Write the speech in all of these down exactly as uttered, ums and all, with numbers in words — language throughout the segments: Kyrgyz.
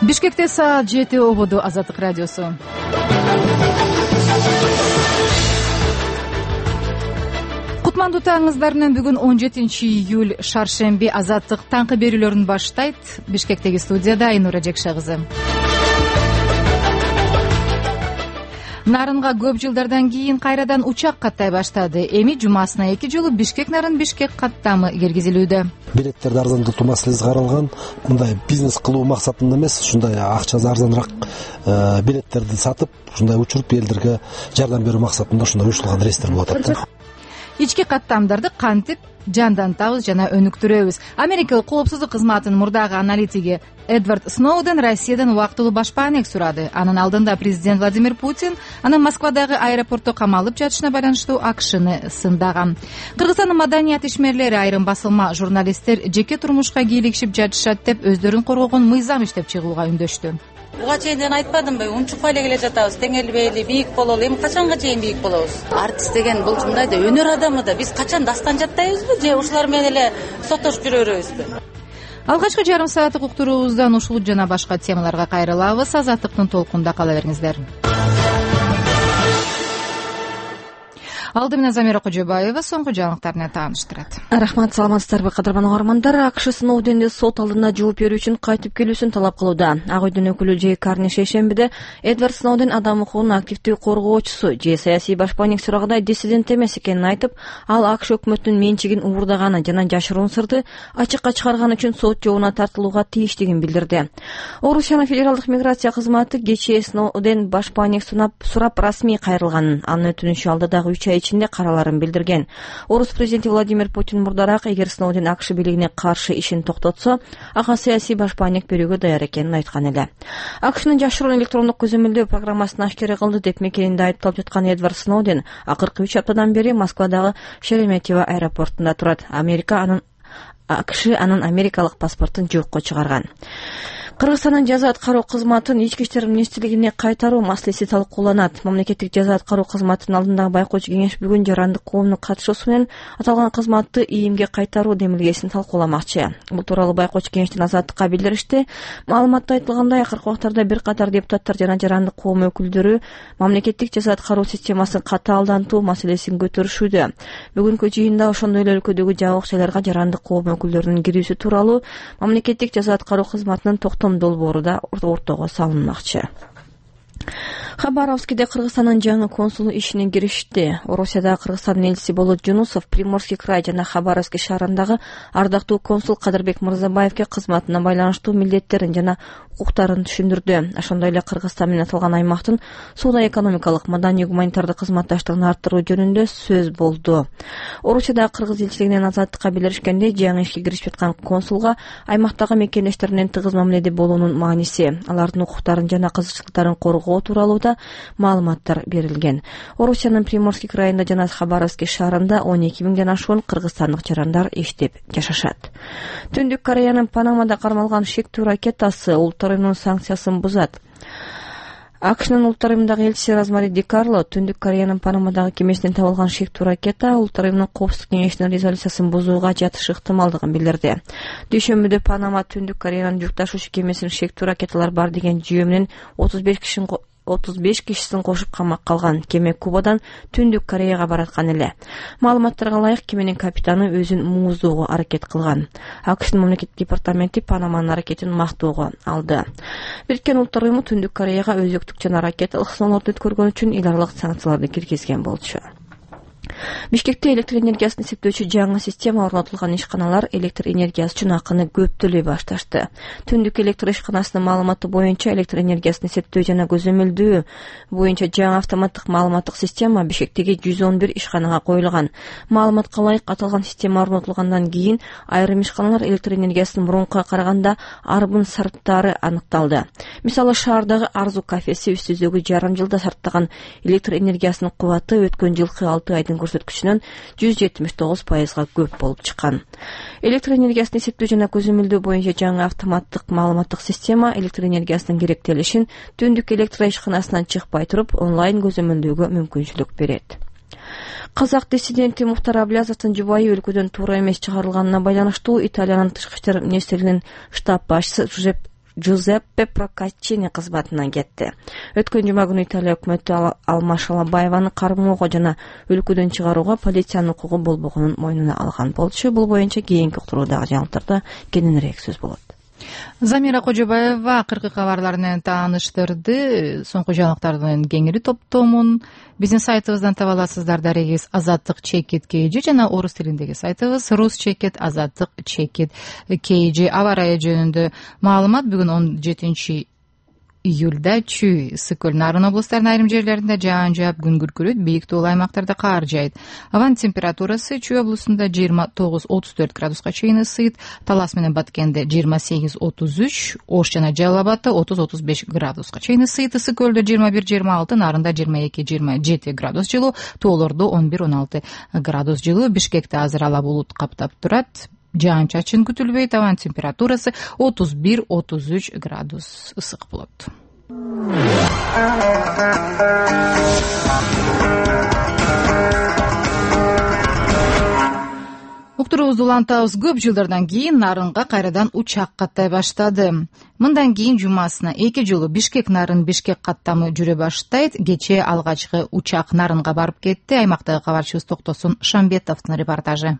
Бишкекте саат жети ободу. Азаттык радиосу. Кутмандуу таңыңыздар менен. Бүгүн он жетинчи июль шаршемби. Азаттык таңкы берүүлөрүн баштайт. Бишкектеги студияда Айнура Жекше кызы. Нарынга көп жылдардан кийин кайрадан учак каттай баштады. Эми жумасына эки жолу Бишкек нарын Бишкек каттамы киргизилүүдө. Билеттерди арзандатуу маселеси каралган. Мындай бизнес кылуу максатында эмес, ушундай акчасы арзаныраак билеттерди сатып, ушундай учуруп элдерге жардам берүү максатында ушундай уюштурулган рейстер болуп атат. Ички каттамдарды кантип жандантабыз жана өнүктүрөбүз. Америка коопсуздук кызматынын мурдагы аналитиги Эдвард Сноуден Россиядан убактылуу баш баанек сурады. Анын алдында президент Владимир Путин анын Москвадагы аэропортто камалып жатышына байланыштуу акшыны сындаган. Кыргызстандын маданият ишмерлери, айрым басылма журналисттер жеке турмушка кийлигишип жатышат деп өздөрүн коргогон мыйзам иштеп чыгууга үндөштү. Буга чейин мен айтпадымбы, унчукпай эле келе жатабыз, теңелбейли, бийик бололу. Эми качанга чейин бийик болобуз? Артист деген бул мындай да өнөр адамы да. Биз качан дастан жаттайбызбы же ушулар менен эле соттошуп жүрө беребизби? Алгачкы жарым сааттык уктуруубуздан ушул жана башка темаларга кайрылабыз. Азаттыктын толкунда кала бериңиздер. Алды менен Замира Кожобаева соңку жаңылыктар менен тааныштырат. Рахмат, саламатсыздарбы кадырман угармандар. АКШ Сноуденди сот алдына жооп берүү үчүн кайтып келүүсүн талап кылууда. Ак Үйдүн өкүлү Джей Карни шейшембиде Эдвард Сноуден адам укугунун активдүү коргоочусу же саясий башбаанек сурагында диссидент эмес экенин айтып, ал АКШ өкмөтүнүн менчигин уурдаганын жана жашыруун сырды ачыкка чыгарган үчүн сот жообуна тартылууга тийиштигин билдирди. Орусиянын федералдык миграция кызматы кечээ Сноуден башбаанек сурап расмий кайрылганын, анын өтүнүшү алдыдагы үч ай ичинде караларын билдирген. Орус президенти Владимир Путин мурдараак эгер Сноуден АКШ бийлигине каршы ишин токтотсо, ага саясий башбаанек берүүгө даяр экенин айткан эле. АКШнын жашыруун электрондук көзөмөлдөө программасын ашкере кылды деп мекенинде айыпталып жаткан Эдвард Сноуден акыркы үч аптадан бери Москвадагы Шереметьево аэропортунда турат. Америка анын АКШ анын америкалык паспортун жокко чыгарган. Кыргызстандын жаза аткаруу кызматын ички иштер министрлигине кайтаруу маселеси талкууланат. Мамлекеттик жаза аткаруу кызматынын алдындагы байкоочу кеңеш бүгүн жарандык коомдун катышуусу менен аталган кызматты ийимге кайтаруу демилгесин талкууламакчы. Бул тууралуу байкоочу кеңештин Азаттыкка билдиришти. Маалыматта айтылгандай, акыркы убактарда бир катар депутаттар жана жарандык коом өкүлдөрү мамлекеттик жаза аткаруу системасын катаалдантуу маселесин көтөрүшүүдө. Бүгүнкү жыйында ошондой эле өлкөдөгү жабык жайларга жарандык коом өкүлдөрүнүн кирүүсү тууралуу мамлекеттик жаза аткаруу кызматынын долбоору да ортого салынмакчы. Хабаровскиде Кыргызстандын жаңы консулу ишине киришти. Орусияда Кыргызстандын элчиси Болот Жунусов Приморский край жана Хабаровский шаарындагы ардактуу консул Кадырбек Мырзабаевке кызматына байланыштуу милдеттерин жана укуктарын түшүндүрдү. Ошондой эле Кыргызстан менен аталган аймактын соода-экономикалык, маданий, гуманитардык кызматташтыгын арттыруу жөнүндө сөз болду. Орусияда Кыргыз элчилигинен Азаттыкка билдиришкендей, жаңы ишке киришип жаткан консулга аймактагы мекендештер менен тыгыз мамиледе болуунун мааниси, алардын укуктарын жана кызыкчылыктарын коргоо тууралуу да маалыматтар берилген. Орусиянын Приморский крайында жана Хабаровский шаарында он эки миңден ашуун кыргызстандык жарандар иштеп жашашат. Түндүк Кореянын Панамада кармалган шектүү ракетасы улуттар уюмунун санкциясын бузат. АКШнын улуттар уюмундагы элчиси Розмари Ди Карло Түндүк Кореянын Панамадагы кемесинен табылган шектүү ракета улуттар уюмунун коопсуздук кеңешинин резолюциясын бузууга жатышы ыктымалдыгын билдирди. Дүйшөмбүдө Панама Түндүк Кореянын жүк ташуучу кемесинин шектүү ракеталар бар деген жүйө менен отуз беш кишинин отуз беш кишисин кошуп камакка алган. Кеме Кубадан Түндүк Кореяга бараткан эле. Маалыматтарга ылайык, кеменин капитаны өзүн мууздоого аракет кылган. АКШнын мамлекеттик департаменти Панаманын аракетин мактоого алды. Бириккен Улуттар уюму Түндүк Кореяга өзөктүк жана ракеталык сыноолорду өткөргөн үчүн эл аралык санкцияларды киргизген болчу. Бишкекте электр энергиясын эсептөөчү жаңы система орнотулган ишканалар электр энергиясы үчүн акыны көп төлөй башташты. Түндүк электр ишканасынын маалыматы боюнча электр энергиясын эсептөө жана көзөмөлдөө боюнча жаңы автоматтык маалыматтык система Бишкектеги жүз он бир ишканага коюлган. Маалыматка ылайык, аталган система орнотулгандан кийин айрым ишканалар электр энергиясынын мурункуга караганда арбын сарптары аныкталды. Мисалы, шаардагы Арзу кафеси үстүздөгү жарым жылда сарптаган электр энергиясынын кубаты өткөн жылкы алты айдын көрсөткүчүнөн жүз жетимиш тогуз пайызга көп болуп чыккан. Электр энергиясын эсептөө жана көзөмөлдөө боюнча жаңы автоматтык маалыматтык система электр энергиясынын керектелишин Түндүк электр ишканасынан чыкпай туруп онлайн көзөмөлдөөгө мүмкүнчүлүк берет. Казак диссиденти Мухтар Аблязовдун жубайы өлкөдөн туура эмес чыгарылганына байланыштуу Италиянын тышкы иштер министрлигинин штаб башчысы Джузеппе Прокаччини кызматынан кетти. Өткөн жума күнү Италия өкмөтү Алма Шалабаеваны кармоого жана өлкөдөн чыгарууга полициянын укугу болбогонун мойнуна алган болчу. Бул боюнча кийинки уктуруудагы жаңылыктарда кененирээк сөз болот. Замира Кожобаева акыркы кабарлар менен тааныштырды. Соңку жаңылыктардын кеңири топтомун биздин сайтыбыздан таба аласыздар. Дарегиз Азаттык чекит kg жана орус тилиндеги сайтыбыз рус чекит азаттык чекит kg. Аба ырайы жөнүндө маалымат бүгүн он жетинчи июлда Чүй, Сыкөл, Нарын облустарынын айрым жерлеринде жаан жаап, күн күркүрөйт, бийик тоолуу аймактарда кар жайт. Абанын температурасы Чүй облусунда жыйырма тогуз отуз төрт градуска чейин ысыйт, Талас менен Баткенде жыйырма сегиз отуз үч, Ош жана Жалал Абадда отуз отуз беш градуска чейин ысыйт, Сыкөлдө жыйырма бир жыйырма алты, Нарында жыйырма эки жыйырма жети градус жылуу, тоолордо он бир он алты градус жылуу. Бишкекте азыр ала булут каптап турат. Жаан чачын күтүлбөйт, абанын температурасы отуз бир отуз үч градус ысык болот. Уктуруубузду улантабыз. Көп жылдардан кийин Нарынга кайрадан учак каттай баштады. Мындан кийин жумасына эки жолу Бишкек Нарын Бишкек каттамы жүрө баштайт. Кечээ алгачкы учак Нарынга барып кетти. Аймактагы кабарчыбыз Токтосун Шамбетовдун репортажы.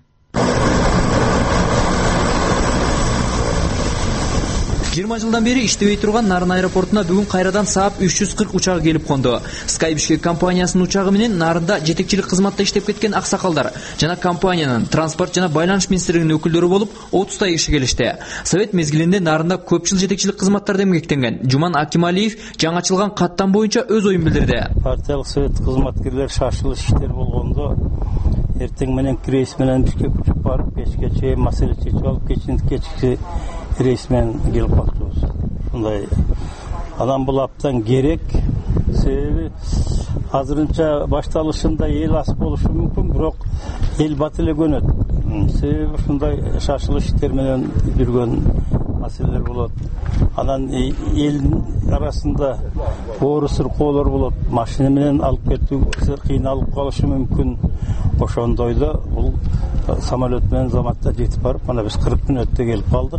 жыйырма жылдан бери иштебей турган Нарын аэропортуна бүгүн кайрадан Saab үч жүз кырк учагы келип конду. Sky Bishkek компаниясынын учагы менен Нарында жетекчилик кызматта иштеп кеткен аксакалдар жана компаниянын транспорт жана байланыш министрлигинин өкүлдөрү болуп отуздай киши келишти. Совет мезгилинде Нарында көп жыл жетекчилик кызматтарда эмгектенген Жуман Акималиев жаңы ачылган каттам боюнча өз оюн билдирди. Партиялык совет кызматкерлер шашылыш иштер болгондо эртең менен рейс менен Бишкек учуп барып, кечке чейин маселе чечип алып, кечинди кечки рейс менен келип калдыбыз. Ушундай анан бул аптан керек, себеби азырынча башталышында эл аз болушу мүмкүн, бирок эл бат эле көнөт. Себеби ушундай шашылыш иштер менен жүргөн маселелер болот. Анан элдин арасында оор сыркоолор болот. Машина менен алып кетүү кыйналып калышы мүмкүн. Ошондойдо бул самолет менен заматта жетип барып, мына биз кырк мүнөттө келип калдык.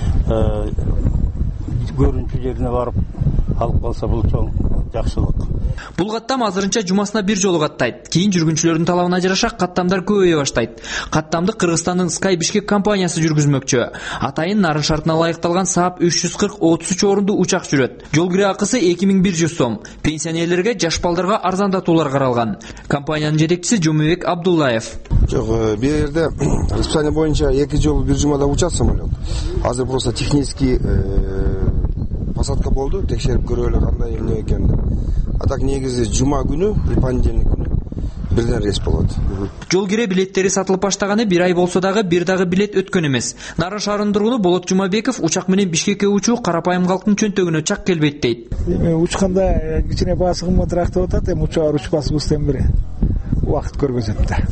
Көрүнчү жерине барып алып калса бул чоң жакшылык. Бул каттам азырынча жумасына бир жолу каттайт. Кийин жүргүнчүлөрдүн талабына жараша каттамдар көбөйө баштайт. Каттамды Кыргызстандын Sky Bishkek компаниясы жүргүзмөкчү. Атайын Нарын шартына ылайыкталган Saab үч жүз кырк отуз үч орунду учак жүрөт. Жол кире акысы эки миң бир жүз сом. Пенсионерлерге, жаш балдарга арзандатуулар каралган. Компаниянын жетекчиси Жумабек Абдуллаев. Жок, бул жерде расписание боюнча эки жолу бир жумада учат самолет. Азыр просто технический посадка болду, текшерип көрөлү кандай эмне экенин. А так негизи жума күнү и понедельник күнү бирден рейс болот. Жол кире билеттери сатылып баштаганы бир ай болсо дагы бир дагы билет өткөн эмес. Нарын шаарынын тургуну Болот Жумабеков учак менен Бишкекке учуу карапайым калктын чөнтөгүнө чак келбейт дейт. Эми учканда кичине баасы кымбатыраак деп атат, эми учаар учпасыбыздан бери убакыт көргөзөт да.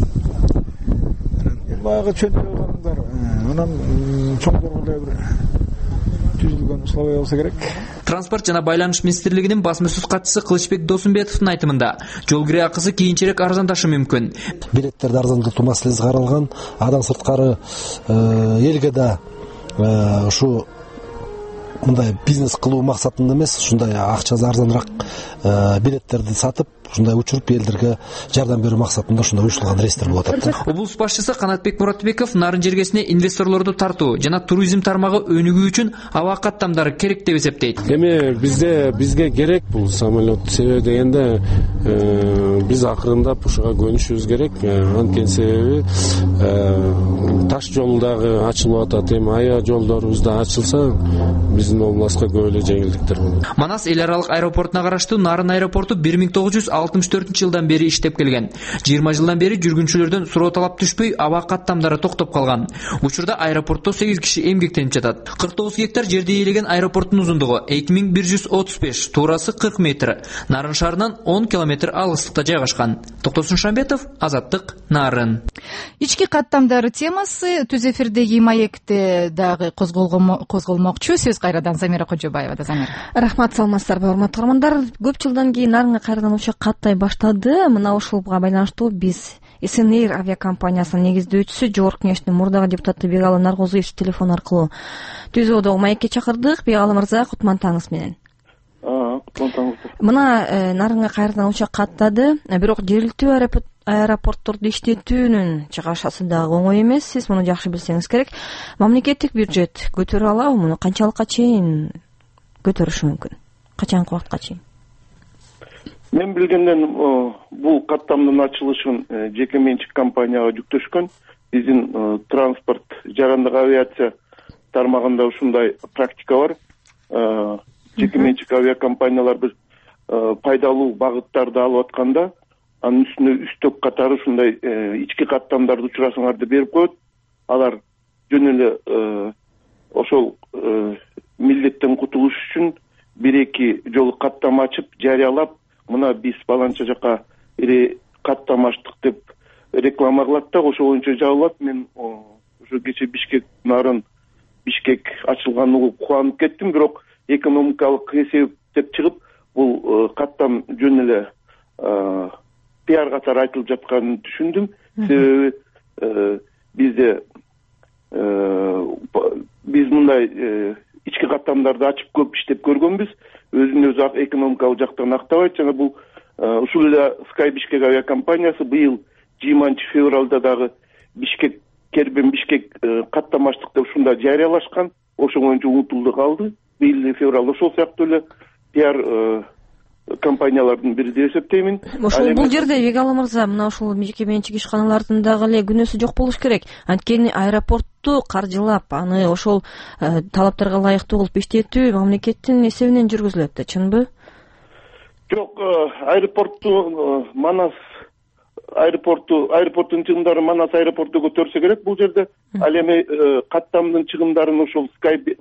Баягы чөнтөг адамдар, анан чоңдорго эле түзүлгөн условия болсо керек. Транспорт жана байланыш министрлигинин басма сөз катчысы Кылычбек Досумбетовдун айтымында, жол кире акысы кийинчерээк арзандашы мүмкүн. Билеттерди арзандатуу маселеси каралган. Адан сырткары элге да ушу мындай бизнес кылуу максатында эмес, ушундай акчасы арзаныраак билеттерди сатып, ушундай учуруп элдерге жардам берүү максатында ушундай уюштурулган рейстер болуп атат. Облус башчысы Канатбек Муратбеков Нарын жергесине инвесторлорду тартуу жана туризм тармагы өнүгүү үчүн аба каттамдары керек деп эсептейт. Эми бизде бизге керек бул самолет, себеби дегенде биз акырындап ушуга көнүшүбүз керек. Анткени себеби таш жол дагы ачылып атат, эми аял жолдорубуз да ачылса биздин областка көп эле жеңилдиктер болот. Манас эл аралык аэропортуна караштуу Нарын аэропорту бир миң тогуз жүз алтымыш төртүнчү жылдан бери иштеп келген. жыйырма жылдан бери жүргүнчүлөрдөн суроо талап түшпөй, аба каттамдары токтоп калган. Учурда аэропортто сегиз киши эмгектенип жатат. кырк тогуз гектар жерди ээлеген аэропорттун узундугу эки миң бир жүз отуз беш, туурасы кырк метр. Нарын шаарынан он километр алыстыкта жайгашкан. Токтосун Шамбетов, Азаттык, Нарын. Ички каттамдары темасы түз эфирдеги маекте дагы козголмокчу. Сөз кайрадан Замира Кожобаева да. Замира. Рахмат, саламатсыздарбы, урматтуу угармандар. Көп жылдан кийин Нарынга кайрадан учак каттай баштады. Мына ушуга байланыштуу биз эс эн эр авиакомпаниясынын негиздөөчүсү жогорку кеңештин мурдагы депутаты Бегалы Наргозуевди телефон аркылуу түзүүдөгү маекке чакырдык. Бегалы мырза, кутман таңыңыз менен. Кутман таңыңыз. Мына Нарынга кайрадан учак каттады, бирок жергиликтүү аэропортторду иштетүүнүн чыгашасы дагы оңой эмес. Сиз муну жакшы билсеңиз керек. Мамлекеттик бюджет көтөрө алабы? Муну канчалыкка чейин көтөрүшү мүмкүн? Качанкы убакытка чейин? Мен билгенден бул каттамдын ачылышын жеке менчик компанияга жүктөшкөн. Биздин транспорт жарандык авиация тармагында ушундай практика бар. Жеке менчик авиакомпаниялар бир пайдалуу багыттарды алып атканда, анын үстүнө үстөк катары ушундай ички каттамдарды учурасаңарды берип коет. Алар жөн эле ошол милдеттен кутулуш үчүн бир-эки жолу каттама ачып, жарыялап, мына биз баланча жака ири каттама ачтык деп реклама кылат да, ошо боюнча жабылат. Мен ошо кече Бишкек нарын Бишкек ачылганын угуп кубанып кеттим, бирок экономикалык эсеп деп чыгып, бул каттам жөн эле пиар катары айтылып жатканын түшүндүм. Себеби бизде биз мындай ички каттамдарды ачып көп иштеп көргөнбүз. Өзүн өзү экономикалык жактан актабайт. Жана бул ушул эле Sky Бишкек авиакомпаниясы быйыл жыйырманчы февралда дагы Бишкек Кербен Бишкек каттама ачтык деп ушунда жарыялашкан. Ошо боюнча унутулду калды. Быйыл февралда ошол сыяктуу эле пиар компаниялардын бири деп эсептеймин. Ошол бул жерде Бегалы мырза, мына ушул жеке менчик ишканалардын дагы эле күнөөсү жок болуш керек. Анткени аэропортту каржылап, аны ошол талаптарга ылайыктуу кылып иштетүү мамлекеттин эсебинен жүргүзүлөт да, чынбы? Жок, аэропортту Манас аэропорту аэропорттун чыгымдары Манас аэропорту көтөрсө керек бул жерде. Ал эми каттамдын чыгымдарын ошол Sky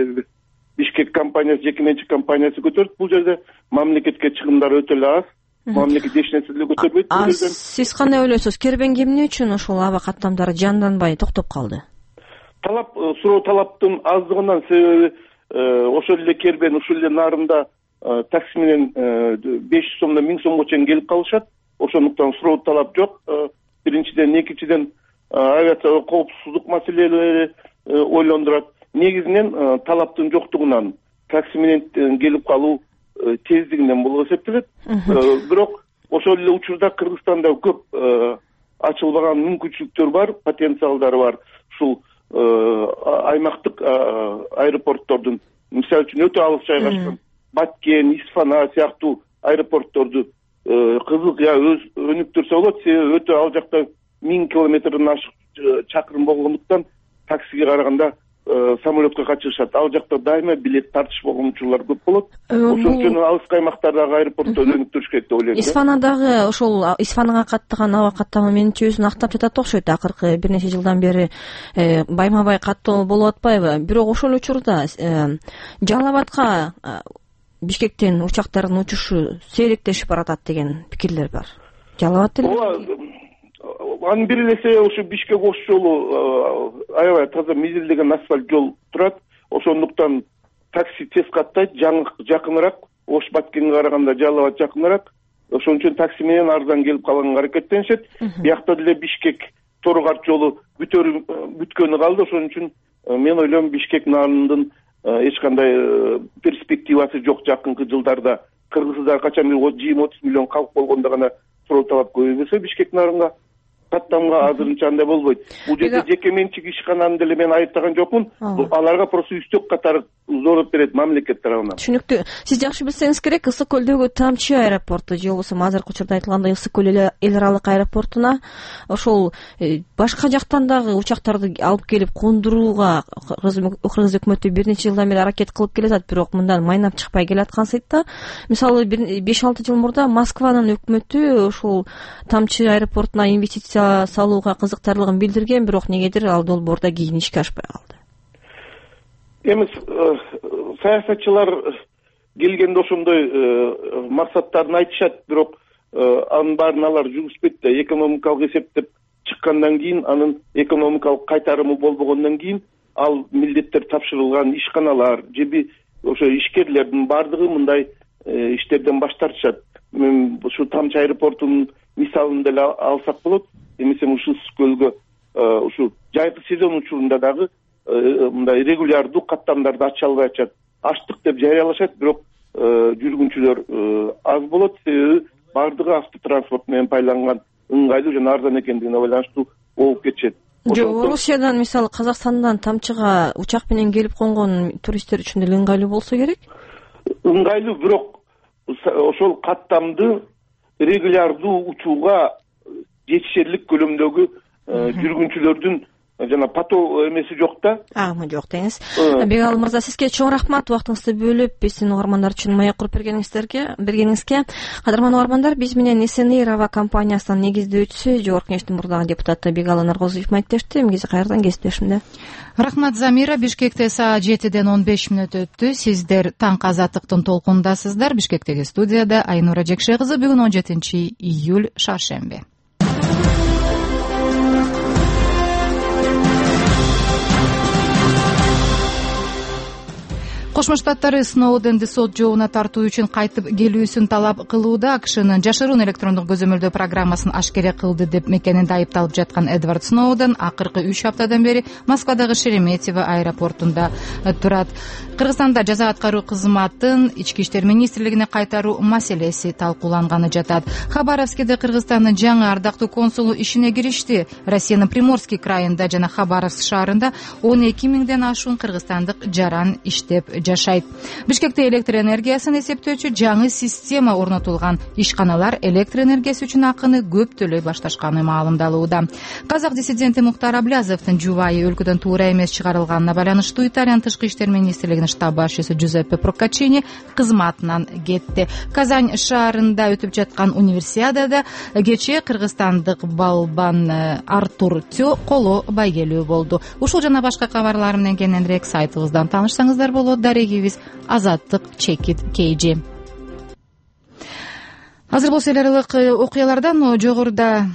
Бишкек компаниясы, жеке менчик компаниясы көтөрүп, бул жерде мамлекетке чыгымдар өтө эле аз. Мамлекет эч нерсе деле көтөрбөйт. А сиз кандай ойлойсуз? Кербен эмне үчүн ошол аба каттамдары жанданбай токтоп калды? Талап, суроо талаптын аздыгынан, себеби ошол эле Кербен, ушул эле нарында такси менен беш жүз сомдон миң сомго чейин келип калышат. Ошондуктан суроо талап жок. Биринчиден, экинчиден авиация коопсуздук маселелери ойлондурат. Негизинен талаптын жоктугунан, такси менен келип калуу тездигинен болуп эсептелет. Бирок ошол эле учурда Кыргызстанда көп ачылбаган мүмкүнчүлүктөр бар, потенциалдары бар. Ушул аймактык аэропорттордун, мисалы үчүн өтө алыс жайгашкан Баткен, Исфана сыяктуу аэропортторду Кызылкыя өз өнүктүрсө болот. Себеби өтө ал жакта миң километрден ашык чакырым болгондуктан таксиге караганда самолетко качышат. Ал жакта дайыма билет тартыш болгон учурлар көп болот. Ошон үчүн алыс аймактардагы аэропортторду өнүктүрүш керек деп ойлойм. Исфанадагы ошол Исфанага каттаган аба каттама менимче өзүн актап жатат окшойт. Акыркы бир нече жылдан бери байма-бай каттоо болуп атпайбы? Бирок ошол учурда Жалал Абадка Бишкектен учактардын учушу сейректешип баратат деген пикирлер бар. Жалал Абад деле анын бир эле ошо Бишкек Ош жолу аябай таза мизилдеген асфальт жол турат. Ошондуктан такси тез каттайт, жакыныраак, Ош Баткенге караганда Жалал Абад жакыныраак. Ошон үчүн такси менен арзан келип калганга аракеттенишет. Биякта деле Бишкек Торгарт жолу бүтөр бүткөнү калды. Ошон үчүн мен ойлойм Бишкек нарындын эч кандай перспективасы жок жакынкы жылдарда. Кыргыздар качан бир жыйырма отуз миллион калк болгондо гана суроо талап көбөйбөсө Бишкек нарынга каттамга азырынча андай болбойт. Бул жерде жеке менчик ишкананы деле мен айыптаган жокмун. Аларга просто үстөк катары зордоп берет мамлекет тарабынан. Түшүнүктүү. Сиз жакшы билсеңиз керек, Ысык көлдөгү Тамчы аэропорту же болбосо азыркы учурда айтылгандай Ысык көл эл аралык аэропортуна ошол башка жактан дагы учактарды алып келип кондурууга Кыргыз өкмөтү бир нече жылдан бери аракет кылып келатат, бирок мындан майнап чыкпай келаткансыйт да. Мисалы беш алты жыл мурда Москванын өкмөтү ошол Тамчы аэропортуна инвестиция салууга кызыктарлыгын билдирген, бирок негедир ал долбоорда кийин ишке ашпай калды. Эми саясатчылар келгенде ошондой максаттарын айтышат, бирок анын баарын алар жүргүзбөйт да. Экономикалык эсептеп чыккандан кийин, анын экономикалык кайтарымы болбогондон кийин ал милдеттер тапшырылган ишканалар же ошо ишкерлердин баардыгы мындай иштерден баш тартышат. Мен ушу Тамчы аэропортунун мисалын деле алсак болот. эмесе ушул көлгө ушул жайкы сезон учурунда дагы мындай регулярдуу каттамдарды ача албай атышат. Ачтык деп жарыялашат, бирок жүргүнчүлөр аз болот, себеби баардыгы автотранспорт менен пайланган ыңгайлуу жана арзан экендигине байланыштуу болуп кетишет. Жок, Орусиядан мисалы Казакстандан Тамчыга учак менен келип конгон туристтер үчүн деле ыңгайлуу болсо керек. Ыңгайлуу, бирок ошол каттамды регулярдуу учууга жетишерлик көлөмдөгү жүргүнчүлөрдүн жана поток эмеси жок да. Агымы жок деңиз. Бегалы мырза, сизге чоң рахмат уктуңузду бөлүп биздин угармандар үчүн маек куруп бергениңиздерге бергениңизге. Кадырман угармандар, биз менен Эсенэйр аба компаниясынын негиздөөчүсү, Жогорку Кеңештин мурдагы депутаты Бегалы Наргозиев маектешти. Эмгизи кайрадан кесиптешимде. Рахмат, Замира. Бишкекте саат жетиден он беш мүнөт өттү. Сиздер таңкы азаттыктын толкунундасыздар. Бишкектеги студияда Айнура Жекше кызы. Бүгүн он жетинчи июль, шаршемби. Кошмо Штаттары Сноуденди сот жообуна тартуу үчүн кайтып келүүсүн талап кылууда. АКШнын жашыруун электрондук көзөмөлдөө программасын ашкере кылды деп мекенинде айыпталып жаткан Эдвард Сноуден акыркы үч хаптадан бери Москвадагы Шереметьево аэропортунда турат. Кыргызстанда жаза аткаруу кызматын Ички иштер министрлигине кайтаруу маселеси талкууланганы жатат. Хабаровскеде Кыргызстандын жаңы ардактуу консулу ишине киришти. Россиянын Приморский крайында жана Хабаровск шаарында он эки миңден ашуун кыргызстандык жаран иштеп жашайт. Бишкекте электр энергиясын эсептөөчү жаңы система орнотулган. Ишканалар электр энергиясы үчүн акыны көп төлөй башташканы маалымдалууда. Казак диссиденти Муктар Аблязовдун жубайы өлкөдөн туура эмес чыгарылганына байланыштуу Италиянын тышкы иштер министрлигинин штаб башчысы Джузеппе Прокачини кызматынан кетти. Казань шаарында өтүп жаткан универсиадада кечээ кыргызстандык балбан Артур Тё коло байгелүү болду. Ушул жана башка кабарлар менен кененирээк сайтыбыздан таанышсаңыздар болот. Дарегибиз азаттык чекит кейжи. Азыр болсо эл аралык окуялардан жогоруда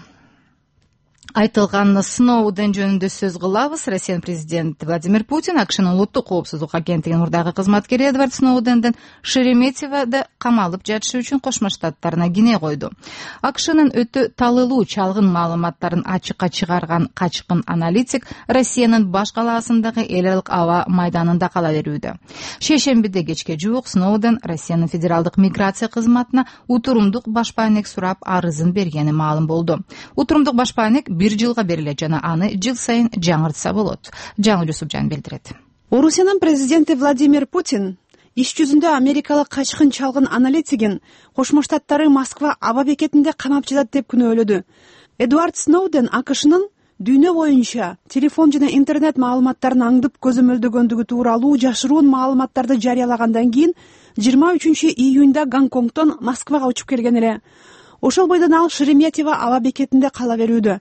айтылган Сноуден жөнүндө сөз кылабыз. Россиянын президенти Владимир Путин АКШнын улуттук коопсуздук агенттигинин мурдагы кызматкери Эдвард Сноуденден Шереметьевода камалып жатышы үчүн Кошмо Штаттарына кине койду. АКШнын өтө талылуу чалгын маалыматтарын ачыкка чыгарган качкын аналитик Россиянын баш калаасындагы эл аралык аба майданында кала берүүдө. Шейшембиде кечке жуук Сноуден Россиянын федералдык миграция кызматына утурумдук башпаанек сурап арызын бергени маалым болду. Утурумдук башпаанек бир жылга берилет жана аны жыл сайын жаңыртса болот. Жаңы Жусупжан билдирет. Орусиянын президенти Владимир Путин иш жүзүндө америкалык качкын чалгын аналитигин Кошмо Штаттары Москва аба бекетинде камап жатат деп күнөөлөдү. Эдвард Сноуден АКШнын дүйнө боюнча телефон жана интернет маалыматтарын аңдып көзөмөлдөгөндүгү тууралуу жашыруун маалыматтарды жарыялагандан кийин жыйырма үчүнчү июнда Гонконгдон Москвага учуп келген эле. Ошол бойдон ал Шереметьево аба бекетинде кала берүүдө.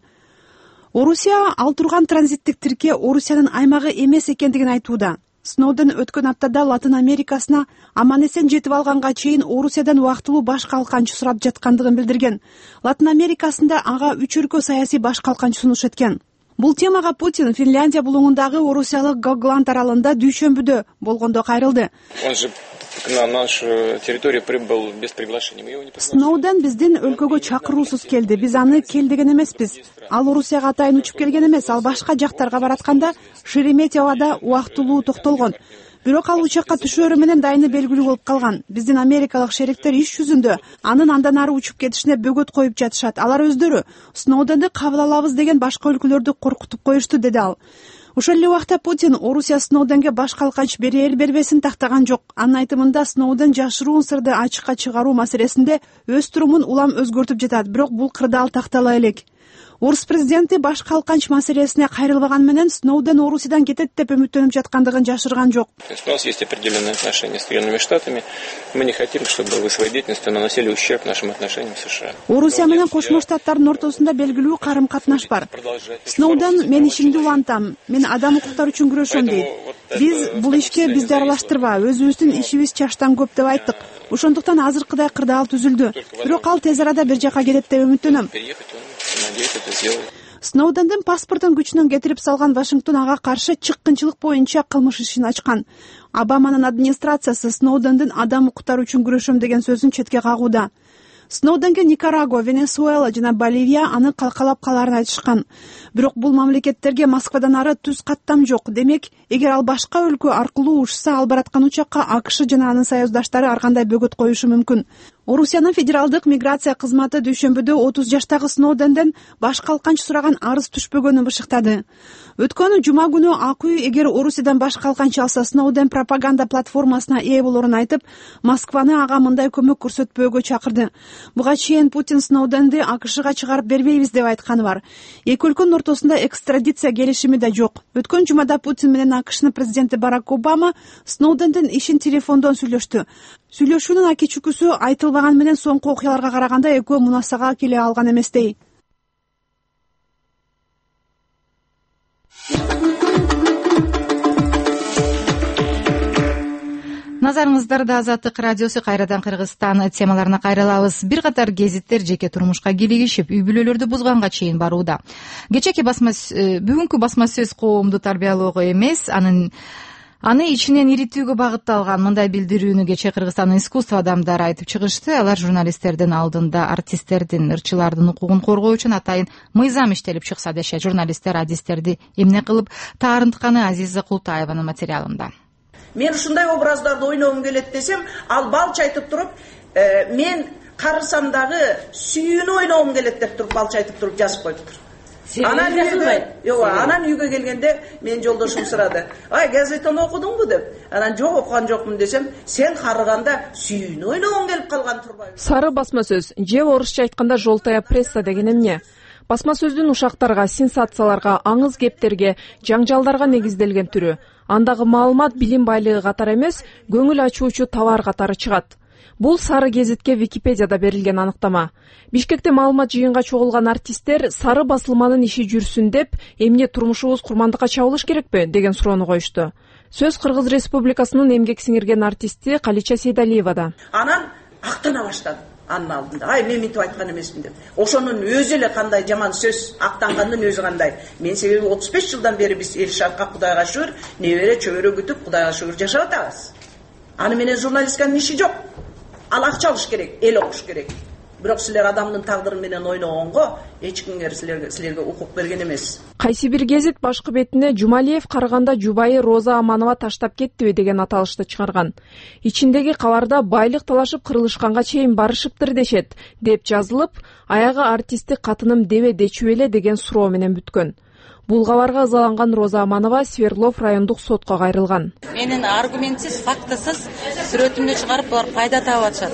Орусия ал турган транзиттик тирке Орусиянын аймагы эмес экендигин айтууда. Сноуден өткөн аптада Латын Америкасына аман эсен жетип алганга чейин Орусиядан убактылуу баш калканчы сурап жаткандыгын билдирген. Латын Америкасында ага үч өлкө саясий баш калканчы сунуш эткен. Бул темага Путин Финляндия булуңундагы орусиялык Гогланд аралында дүйшөмбүдө болгондо кайрылды. На нашу территорию прибыл без приглашения. Мы его не приглашали. Сноуден биздин өлкөгө чакыруусуз келди. Биз аны кел деген эмеспиз. Ал Орусияга атайын учуп келген эмес. Ал башка жактарга баратканда Шереметьевода убактылуу токтолгон. Бирок ал учакка түшөөрү менен дайыны белгилүү болуп калган. Биздин америкалык шериктер иш жүзүндө анын андан ары учуп кетишине бөгөт коюп жатышат. Алар өздөрү Сноуденди кабыл алабыз деген башка өлкөлөрдү коркутуп коюшту, деди ал. Ошол эле убакта Путин Орусия Сноуденге баш калканч бере бербесин тактаган жок. Анын айтымында Сноуден жашыруун сырды ачыкка чыгаруу маселесинде өз турумун улам өзгөртүп жатат, бирок бул кырдаал ал тактала элек. Орус президенти баш калканч маселесине кайрылбаган менен Сноуден Орусиядан кетет деп үмүттөнүп жаткандыгын жашырган жок. У нас есть определенные отношения с Соединенными Штатами. Мы не хотим, чтобы вы своей деятельностью наносили ущерб нашим отношениям с США. Орусия менен Кошмо Штаттардын ортосунда белгилүү карым-катнаш бар. Сноуден мен ишимди улантам, мен адам укуктары үчүн күрөшөм дейт. Биз бул ишке бизди аралаштырба, өзүбүздүн ишибиз чаштан көп деп айттык. Ошондуктан азыркыдай кырдаал түзүлдү. Бирок ал тез арада бир жака кетет деп үмүттөнөм. Сноудендин паспортун күчүнөн кетирип салган Вашингтон ага каршы чыккынчылык боюнча кылмыш ишин ачкан. Обаманын администрациясы Сноудендин адам укуктары үчүн күрөшөм деген сөзүн четке кагууда. Сноуденге Никарагуа, Венесуэла жана Боливия аны калкалап каларын айтышкан. Бирок бул мамлекеттерге Москвадан ары түз каттам жок. Демек, эгер ал башка өлкө аркылуу учса, ал бараткан учакка АКШ жана анын союздаштары ар кандай бөгөт коюшу мүмкүн. Орусиянын федералдык миграция кызматы дүйшөмбүдө отуз жаштагы Сноуденден баш калканч сураган арыз түшпөгөнүн бышыктады. Өткөн жума күнү ак үй эгер Орусиядан баш калканч алса, Сноуден пропаганда платформасына ээ болорун айтып, Москваны ага мындай көмөк көрсөтпөөгө чакырды. Буга чейин Путин Сноуденди АКШга чыгарып бербейбиз деп айтканы бар. Эки өлкөнүн ортосунда экстрадиция келишими да жок. Өткөн жумада Путин менен АКШнын президенти Барак Обама Сноудендин ишин телефондон сүйлөштү. Сүйлөшүүнүн аки чүкүсү айтылбаган менен соңку окуяларга караганда экөө мунасага келе алган эместей. Назарыңыздарда Азаттык радиосу. Кайрадан Кыргызстан темаларына кайрылабыз. Бир катар гезиттер жеке турмушка кийлигишип, үй бүлөлөрдү бузганга чейин барууда. Кечээки басма бүгүнкү басма сөз коомду тарбиялоого эмес, анын аны ичинен иритүүгө багытталган. Мындай билдирүүнү кечээ Кыргызстандын искусство адамдары айтып чыгышты. Алар журналисттердин алдында артисттердин, ырчылардын укугун коргоо үчүн атайын мыйзам иштелип чыкса дешет. Журналисттер адистерди эмне кылып таарынтканы Азиза Култаеванын материалында. Мен ушундай образдарды ойногум келет десем, ал балчы айтып туруп, мен карысам дагы сүйүүнү ойногум келет деп туруп балчы айтып туруп жазып коюптур. Анан үйгө, жок, анан үйгө келгенде мен жолдошум сурады. Ай, газетаны окудуңбу деп. Анан жок, окуган жокмун десем, сен карыганда сүйүүнү ойногуң келип калган турбайбы? Сары басма сөз, же орусча айтканда жолтая пресса деген эмне? Басма сөздүн ушактарга, сенсацияларга, аңыз кептерге, жаңжалдарга негизделген түрү. Андагы маалымат билим байлыгы катары эмес, көңүл ачуучу товар катары чыгат. Бул сары гезитке Википедияда берилген аныктама. Бишкекте маалымат жыйынга чогулган артисттер сары басылманын иши жүрсүн деп, эмне турмушубуз курмандыкка чабылыш керекпи деген суроону коюшту. Сөз Кыргыз Республикасынын эмгек сиңирген артисти Калича Сейдалиевада. Анан актана баштады. Анын алдында. Ай, мен мынтип айткан эмесмин деп. Ошонун өзү эле кандай жаман сөз, актангандын өзү кандай. Мен себеби отуз беш жылдан бери биз эл шаркка Кудайга шүгүр, небере чөбөрө күтүп Кудайга шүгүр жашап атабыз. Аны менен журналистканын иши жок. Ал акча алыш керек, эл окуш керек. Бирок силер адамдын тагдыры менен ойногонго эч кимге силерге силерге укук берген эмес. Кайсы бир гезит башкы бетине Жумалиев карыганда жубайы Роза Аманова таштап кеттиби деген аталышты чыгарган. Ичиндеги кабарда байлык талашып кырылышканга чейин барышыптыр дешет деп жазылып, аягы артисти катыным дебе дечү эле деген суроо менен бүткөн. Бул кабарга ызаланган Роза Аманова Свердлов райондук сотко кайрылган. Менин аргументсиз, фактысыз сүрөтүмдү чыгарып булар пайда таап атышат.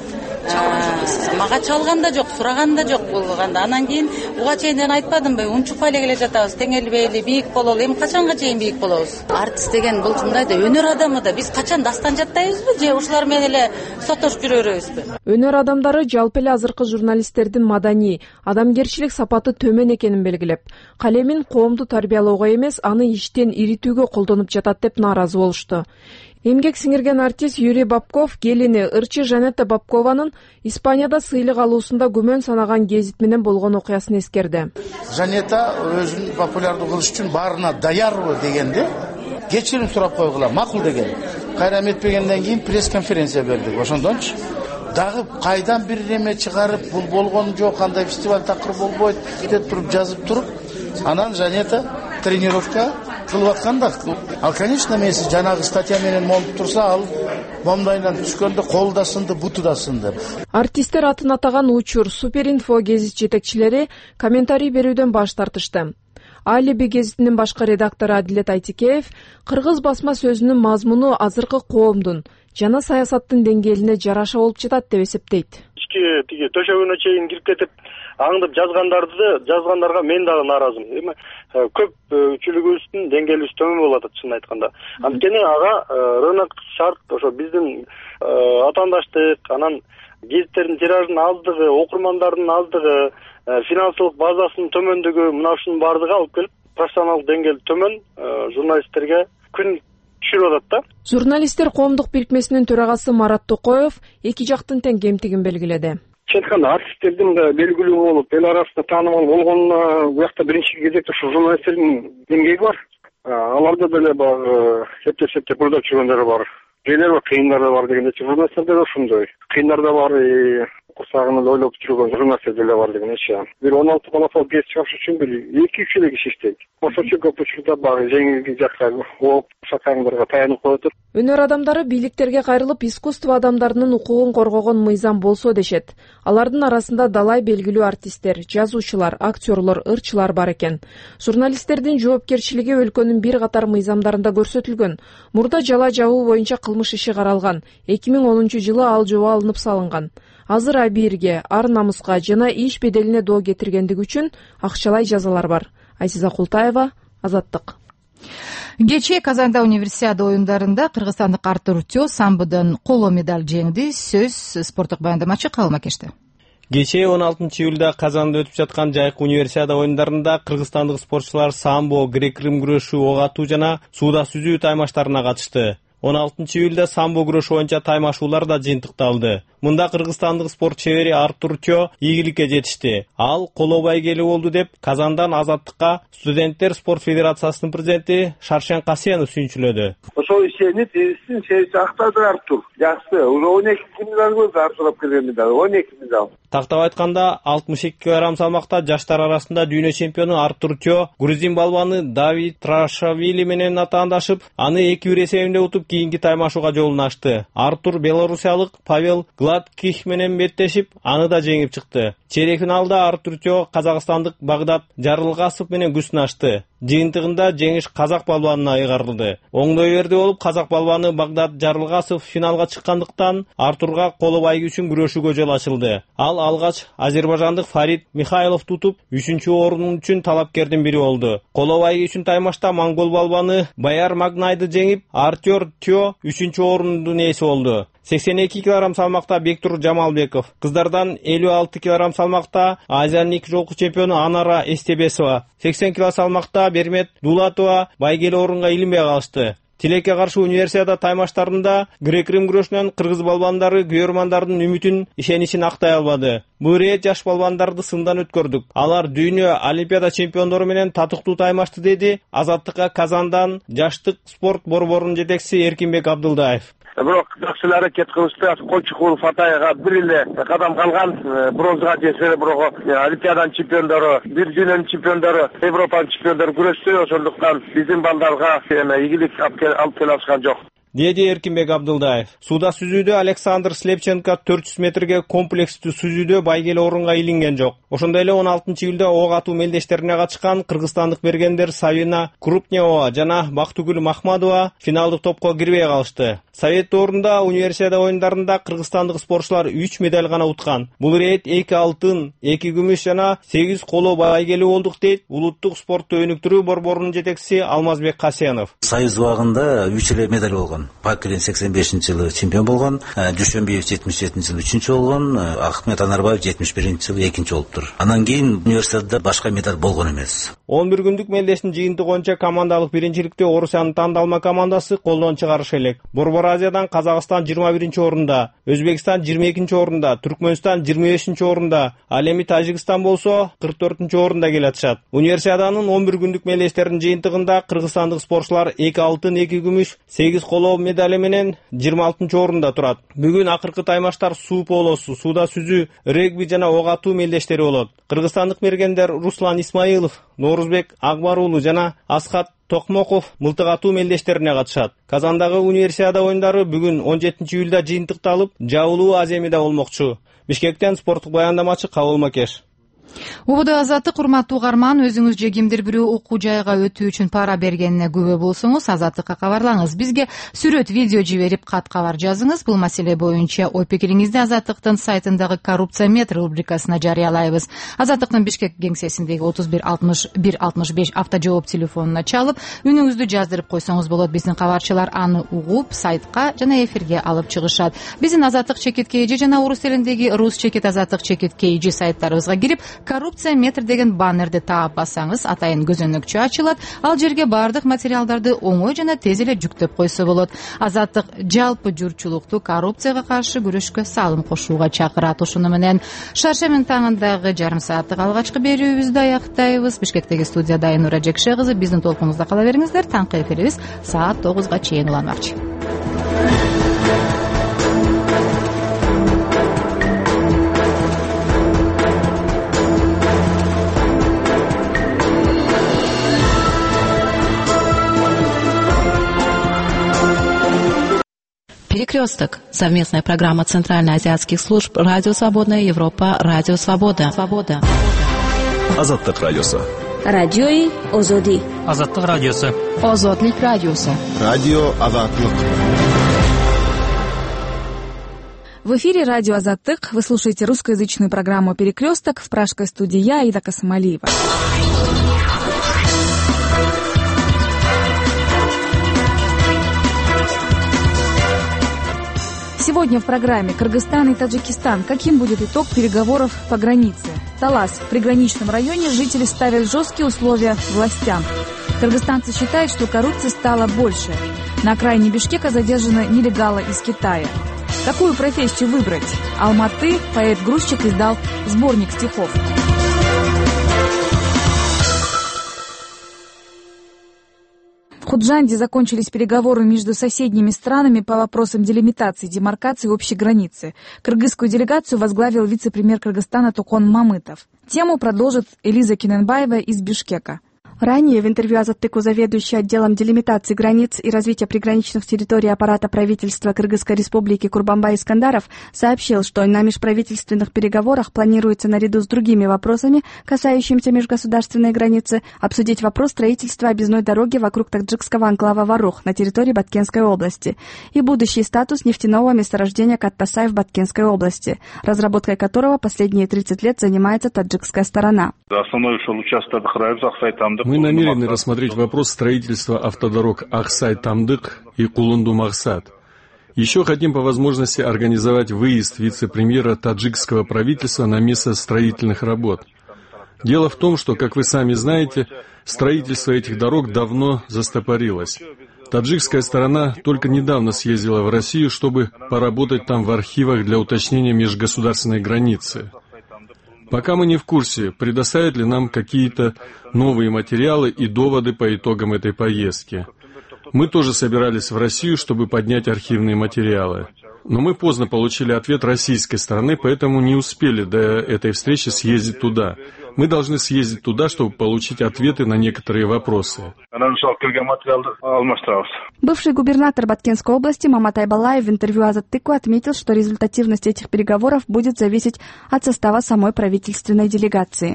Мага чалган да жок, сураган да жок болгондо. Анан кийин буга чейин мен айтпадымбы, унчукпай эле келе жатабыз, теңелбейли, бийик бололу. Эми качанга чейин бийик болобуз? Артист деген бул мындай да өнөр адамы да. Биз качан дастан жаттайбызбы же ушулар менен эле сотошуп жүрө беребизби? Өнөр адамдары жалпы эле азыркы журналисттердин маданий, адамгерчилик сапаты төмөн экенин белгилеп, калемин коомду тарбиялоого эмес, аны иштен иритүүгө колдонуп жатат деп нааразы болушту. Эмгек сиңирген артист Юрий Бабков келини ырчы Жанетта Бабкованын Испанияда сыйлык алуусунда күмөн санаган гезит менен болгон окуясын эскерди. Жанетта өзүн популярдуу кылыш үчүн баарына даярбы дегенде кечирим сурап койгула, макул деген. Кайрам этпегенден кийин пресс-конференция бердик. Ошондончу дагы кайдан бир неме чыгарып, бул болгон жок, андай фестиваль такыр болбойт деп туруп жазып туруп, анан Жанетта тренировка кылып аткан да. Ал, конечно, мен жанагы статья менен момуп турса, ал момдайынан түшкөндө колу да сынды, буту да сынды. Артисттер атын атаган учур Суперинфо гезит жетекчилери комментарий берүүдөн баш тартышты. Алиби гезитинин башкы редактору Адилет Айтикеев кыргыз басма сөзүнүн мазмуну азыркы коомдун жана саясаттын деңгээлине жараша болуп жатат деп эсептейт. Ички тиги төшөгүнө чейин кирип кетип аңдып жазгандарды жазгандарга мен дагы нааразымын. Эми көпчүлүгүбүздүн деңгээлибиз төмөн болуп атат, чын айтканда. Анткени ага рынок шарт, ошо биздин атаандаштык, анан гезиттердин тиражынын аздыгы, окурмандардын аздыгы, финансылык базасынын төмөндүгү, мына ушунун баардыгы алып келип профессионалдык деңгээл төмөн журналисттерге күн түшүрүп атат да. Журналисттер коомдук бирикмесинин төрагасы Марат Токоев эки жактын тең кемтигин белгиледи. Чынтканда артисттердин белгилүү болуп, эл арасында таанымал болгонуна буякта биринчи кезекте ушу журналисттердин деңгээги бар. Аларда деле баягы септеп-септеп бурдап жүргөндөр бар. Жерлер бар, кыйындар да бар дегенде, журналисттерде да ошондой. Кыйындар да бар, курсагында ойлоп жүргөн зор нерсе деле бар деген эч. Бир он алты бала сол бес жаш үчүн бир эки үч эле киши иштейт. Ошочо көп учурда багы жеңил жакка ооп шакаңдарга таянып коет. Өнөр адамдары бийликтерге кайрылып, искусство адамдарынын укугун коргогон мыйзам болсо дешет. Алардын арасында далай белгилүү артисттер, жазуучулар, актерлор, ырчылар бар экен. Журналисттердин жоопкерчилиги өлкөнүн бир катар мыйзамдарында көрсөтүлгөн. Мурда жала жабуу боюнча кылмыш иши каралган. эки миң онунчу жылы ал жоба алынып салынган. Азыр абийирге, ар намуска жана иш беделине доо кетиргендиги үчүн акчалай жазалар бар. Айсиза Култаева, Азаттык. Кечээ Казанда универсиада оюндарында кыргызстандык Артур Тё самбодон коло медаль жеңди. Сөз спорттук баяндамачы Калыма Кеште. Кечээ он алтынчы июлда Казанда өтүп жаткан жайкы универсиада оюндарында кыргызстандык спортчулар самбо, грек-рим күрөшү, ок атуу жана сууда сүзүү таймаштарына катышты. он алтынчы июлда самбо күрөшү боюнча таймашуулар да жыйынтыкталды. Мында кыргызстандык спорт чебери Артур Тё ийгиликке жетишти. Ал коло байгели болду деп Казандан Азаттыкка студенттер спорт федерациясынын президенти Шаршен Касенов сүйүнчүлөдү. Ошол ишени тезисин сеси актады Артур. Жакшы, уже он эки медаль болду Артур алып келген медаль, он эки медаль. Тактап айтканда алтымыш эки килограмм салмакта жаштар арасында дүйнө чемпиону Артур Тё грузин балбаны Давид Трашавили менен атаандашып, аны эки бир эсебинде утуп кийинки таймашууга жолун ачты. Артур белорусиялык Павел Гладких менен беттешип, аны да жеңип чыкты. Чейрек финалда Артур Тё казакстандык Багдат Жарылгасов менен күчүнашты. Жыйынтыгында жеңиш казак балбанына ыйгарылды. Оңдой берди болуп, казак балбаны Багдат Жарылгасов финалга чыккандыктан Артурга коло байгы үчүн күрөшүүгө жол ачылды. Ал алгач азербайжандык Фарид Михайловду утуп, үчүнчү орун үчүн талапкердин бири болду. Коло байгы үчүн таймашта монгол балбаны Баяр Магнайды жеңип, Артур Тё үчүнчү орундун ээси болду. сексен эки килограмм салмакта Бектур Жамалбеков, кыздардан элүү алты килограмм салмакта Азиянын эки жолку чемпиону Анара Эстебесова, сексен килограмм салмакта Бермет Дулатова байгели орунга илинбей калышты. Тилекке каршы универсиада таймаштарында грек-рим күрөшүнөн кыргыз балбандары күйөрмандардын үмүтүн, ишеничин актай албады. Бул рет жаш балбандарды сындан өткөрдүк. Алар дүйнө олимпиада чемпиондору менен татыктуу таймашты, деди Азаттыкка Казандан жаштык спорт борборунун жетекчиси Эркинбек Абдылдаев. Бирок жакшы эле аракет кылышты. Койчукулов Атайга бир эле кадам калган, бронзага жетсе бирок олимпиаданын чемпиондору, бир дүйнөнүн чемпиондору, Европанын чемпиондору күрөштү. Ошондуктан биздин балдарга ийгилик алып келе алышкан жок, деди Эркинбек Абдылдаев. Сууда сүзүүдө Александр Слепченко төрт жүз метрге комплекстүү сүзүүдө байгели орунга илинген жок. Ошондой эле он алтынчы июлда ок атуу мелдештерине катышкан кыргызстандык мергендер Савина Крупнева жана Бактыгүл Махмадова финалдык топко кирбей калышты. Совет доорунда универсиада оюндарында кыргызстандык спортчулар үч медаль гана уткан. Бул рет эки алтын, эки күмүш жана сегиз коло байгели болдук, дейт улуттук спортту өнүктүрүү борборунун жетекчиси Алмазбек Касенов. Союз убагында үч эле медаль болгон. Пакирин сексен бешинчи жылы чемпион болгон, Дүйшөнбиев жетимиш жетинчи жылы үчүнчү болгон, Ахмет Анарбаев жетимиш биринчи жылы экинчи болуптур. Анан кийин универсиадада башка медаль болгон эмес. он бир күндүк мелдештин жыйынтыгы боюнча командалык биринчиликте Орусиянын тандалма командасы колдон чыгарышы элек. Борбор Азиядан Казакстан жыйырма биринчи орунда, Өзбекстан жыйырма экинчи орунда, Түркмөнстан жыйырма бешинчи орунда, ал эми Тажикстан болсо кырк төртүнчү орунда келатышат. Универсиаданын он бир күндүк мелдештеринин жыйынтыгында кыргызстандык спортчулар эки алтын, эки күмүш, сегиз коло медали менен жыйырма алтынчы орунда турат. Бүгүн акыркы таймаштар суу полосу, сууда сүзүү, регби жана ок атуу мелдештери болот. Кыргызстандык мергендер Руслан Исмаилов, Норузбек Акбар уулу жана Асхат Токмоков мылтык атуу мелдештерине катышат. Казандагы универсиада оюндары бүгүн он жетинчи июлда жыйынтыкталып, жабылуу аземиде болмокчу. Бишкектен спорттук баяндамачы Кабыл Макеш. Убуда Азаттык урматтуу угарман, өзүңүз же кимдир бирөө окуу жайга өтүү үчүн пара бергенине күбө болсоңуз, Азаттыкка кабарлаңыз. Бизге сүрөт, видео жиберип кат кабар жазыңыз. Бул маселе боюнча ой пикириңизди Азаттыктын сайтындагы коррупция метр рубрикасына жарыялайбыз. Азаттыктын Бишкек кеңсесиндеги отуз бир алтымыш бир алтымыш беш автожжооп телефонуна чалып, үнүңүздү жаздырып койсоңуз болот. Биздин кабарчылар аны угуп, сайтка жана эфирге алып чыгышат. Биздин Азаттык чекит kg жана орус тилиндеги рус чекит Азаттык чекит kg сайттарыбызга кирип, коррупция метр деген баннерди таап бассаңыз, атайын көзөнөкчө ачылат. Ал жерге бардык материалдарды оңой жана тез эле жүктөп койсо болот. Азаттык жалпы журтчулукту коррупцияга каршы күрөшкө салым кошууга чакырат. Ошону менен шаршемин таңындагы жарым сааттык алгачкы берүүбүздү аяктайбыз. Бишкектеги студияда Айнура Жекше кызы, биздин толкунубузда кала бериңиздер. Таңкы эфирибиз саат тогузга чейин уланмакчы. Перекресток. Совместная программа Центральноазиатских служб Радио Свобода, Европа, Радио Свобода. Свобода. Азаттык радиосу. Радиои Озоди. Азаттык радиосу. Озодлик радиосу. Радио Азаттык. В эфире радио «Азаттык». Вы слушаете русскоязычную программу «Перекресток». В пражской студии я, Аида Касымалиева. Сегодня в программе Кыргызстан и Таджикистан. Каким будет итог переговоров по границе? Талас. В приграничном районе жители ставят жесткие условия властям. Кыргызстанцы считают, что коррупции стало больше. На окраине Бишкека задержаны нелегалы из Китая. Какую профессию выбрать? Алматы поэт-грузчик издал сборник стихов. В Худжанде закончились переговоры между соседними странами по вопросам делимитации, демаркации общей границы. Кыргызскую делегацию возглавил вице-премьер Кыргызстана Токон Мамытов. Тему продолжит Элиза Киненбаева из Бишкека. Ранее в интервью Азаттыку заведующий отделом делимитации границ и развития приграничных территорий аппарата правительства Кыргызской республики Курбанбай Искандаров сообщил, что на межправительственных переговорах планируется наряду с другими вопросами, касающимися межгосударственной границы, обсудить вопрос строительства объездной дороги вокруг таджикского анклава Варух на территории Баткенской области и будущий статус нефтяного месторождения Каттасай в Баткенской области, разработкой которого последние тридцать лет занимается таджикская сторона. Мы намерены рассмотреть вопрос строительства автодорог Аксай-Тамдык и Кулунду-Махсат. Еще хотим по возможности организовать выезд вице-премьера таджикского правительства на место строительных работ. Дело в том, что, как вы сами знаете, строительство этих дорог давно застопорилось. Таджикская сторона только недавно съездила в Россию, чтобы поработать там в архивах для уточнения межгосударственной границы. Пока мы не в курсе, предоставят ли нам какие-то новые материалы и доводы по итогам этой поездки. Мы тоже собирались в Россию, чтобы поднять архивные материалы. Но мы поздно получили ответ российской стороны, поэтому не успели до этой встречи съездить туда. Мы должны съездить туда, чтобы получить ответы на некоторые вопросы. Бывший губернатор Баткенской области Маматай Балаев в интервью Азаттыку отметил, что результативность этих переговоров будет зависеть от состава самой правительственной делегации.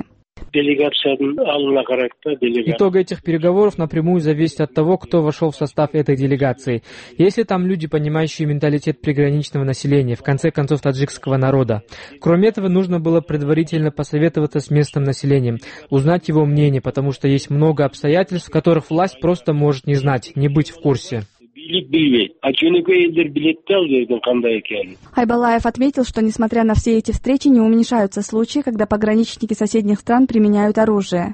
Итог этих переговоров напрямую зависит от того, кто вошел в состав этой делегации. Если там люди, понимающие менталитет приграничного населения, в конце концов таджикского народа. Кроме этого, нужно было предварительно посоветоваться с местным населением, узнать его мнение, потому что есть много обстоятельств, которых власть просто может не знать, не быть в курсе. Айбалаев отметил, что несмотря на все эти встречи, не уменьшаются случаи, когда пограничники соседних стран применяют оружие.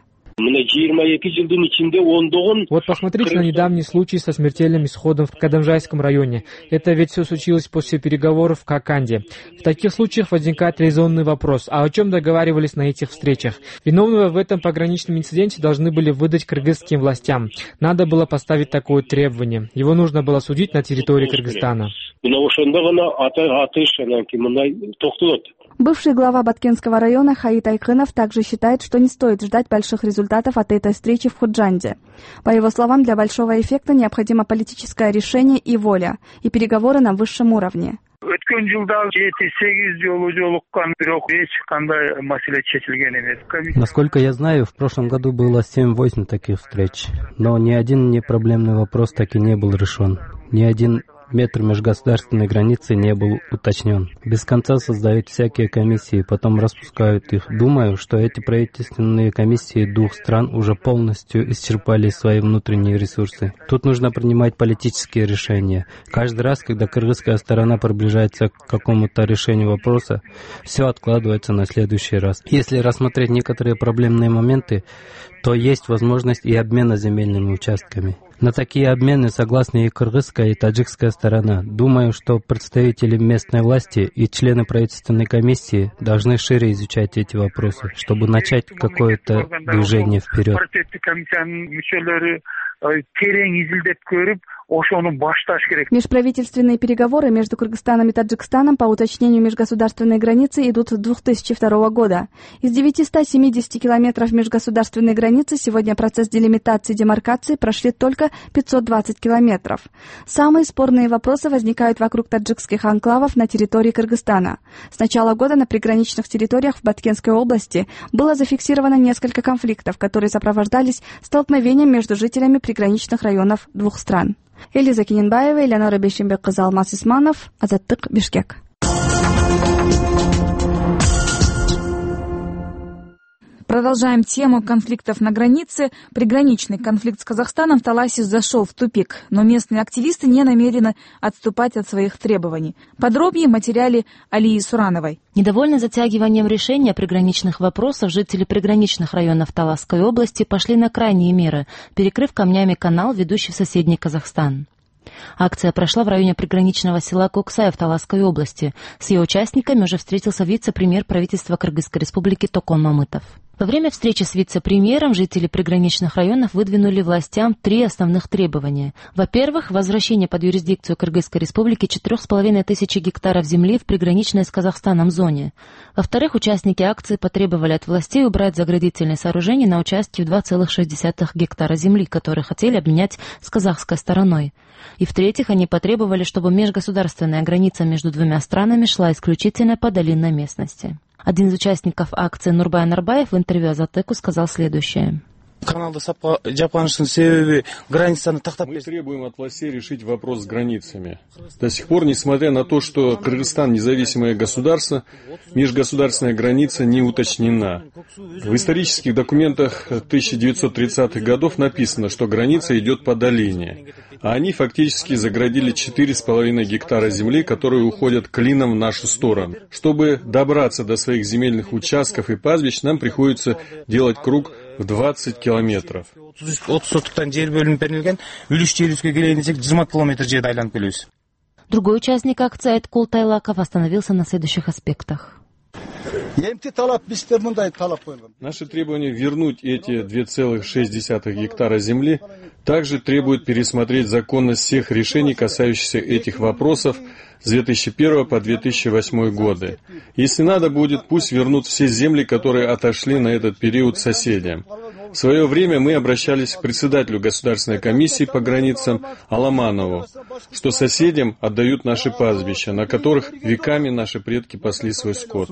Вот посмотрите на недавний случай со смертельным исходом в Кадамжайском районе. Это ведь все случилось после переговоров в Коканде. В таких случаях возникает резонный вопрос, а о чем договаривались на этих встречах? Виновного в этом пограничном инциденте должны были выдать кыргызским властям. Надо было поставить такое требование. Его нужно было судить на территории Кыргызстана. Бывший глава Баткенского района Хаит Айкынов также считает, что не стоит ждать больших результатов от этой встречи в Худжанде. По его словам, для большого эффекта необходимо политическое решение и воля, и переговоры на высшем уровне. Насколько я знаю, в прошлом году было семь-восемь таких встреч, но ни один непроблемный вопрос так и не был решен. Ни один метр межгосударственной границы не был уточнен. Без конца создают всякие комиссии, потом распускают их. Думаю, что эти правительственные комиссии двух стран уже полностью исчерпали свои внутренние ресурсы. Тут нужно принимать политические решения. Каждый раз, когда кыргызская сторона приближается к какому-то решению вопроса, все откладывается на следующий раз. Если рассмотреть некоторые проблемные моменты, то есть возможность и обмена земельными участками. На такие обмены согласны и кыргызская, и таджикская сторона. Думаю, что представители местной власти и члены правительственной комиссии должны шире изучать эти вопросы, чтобы начать какое-то движение вперед. ошону башташ керек. Межправительственные переговоры между Кыргызстаном и Таджикстаном по уточнению межгосударственной границы идут с две тысячи второго года. Из девятисот семидесяти километров межгосударственной границы сегодня процесс делимитации и демаркации прошли только пятьсот двадцать километров. Самые спорные вопросы возникают вокруг таджикских анклавов на территории Кыргызстана. С начала года на приграничных территориях в Баткенской области было зафиксировано несколько конфликтов, которые сопровождались столкновением между жителями приграничных районов двух стран. Элиза Кененбаева, Элеонора Бейшембек-кызы, Алмаз Исманов, Азаттык, Бишкек. Продолжаем тему конфликтов на границе. Приграничный конфликт с Казахстаном в Таласе зашел в тупик, но местные активисты не намерены отступать от своих требований. Подробнее в материале Алии Сурановой. Недовольны затягиванием решения приграничных вопросов, жители приграничных районов Таласской области пошли на крайние меры, перекрыв камнями канал, ведущий в соседний Казахстан. Акция прошла в районе приграничного села Коксай в Таласской области. С ее участниками уже встретился вице-премьер правительства Кыргызской республики Токон Мамытов. Во время встречи с вице-премьером жители приграничных районов выдвинули властям три основных требования. Во-первых, возвращение под юрисдикцию Кыргызской республики четырех с половиной тысяч гектаров земли в приграничной с Казахстаном зоне. Во-вторых, участники акции потребовали от властей убрать заградительные сооружения на участке в два целых шесть десятых гектара земли, которые хотели обменять с казахской стороной. И в-третьих, они потребовали, чтобы межгосударственная граница между двумя странами шла исключительно по долинной местности. Один из участников акции Нурбай Нарбаев в интервью Азаттыку сказал следующее. Мы требуем от властей решить вопрос с границами. До сих пор, несмотря на то, что Кыргызстан независимое государство, межгосударственная граница не уточнена. В исторических документах тысяча девятьсот тридцатых годов написано, что граница идет по долине, а они фактически заградили четыре с половиной гектара земли, которые уходят клином в нашу сторону. Чтобы добраться до своих земельных участков и пастбищ, нам приходится делать круг в двадцать километров. Другой участник акции Айткул Тайлаков остановился на следующих аспектах. Наше требование вернуть эти два целых шесть десятых гектара земли также требует пересмотреть законность всех решений, касающихся этих вопросов с две тысячи первого по две тысячи восьмой годы. Если надо будет, пусть вернут все земли, которые отошли на этот период соседям. В свое время мы обращались к председателю Государственной комиссии по границам Аламанову, что соседям отдают наши пастбища, на которых веками наши предки пасли свой скот.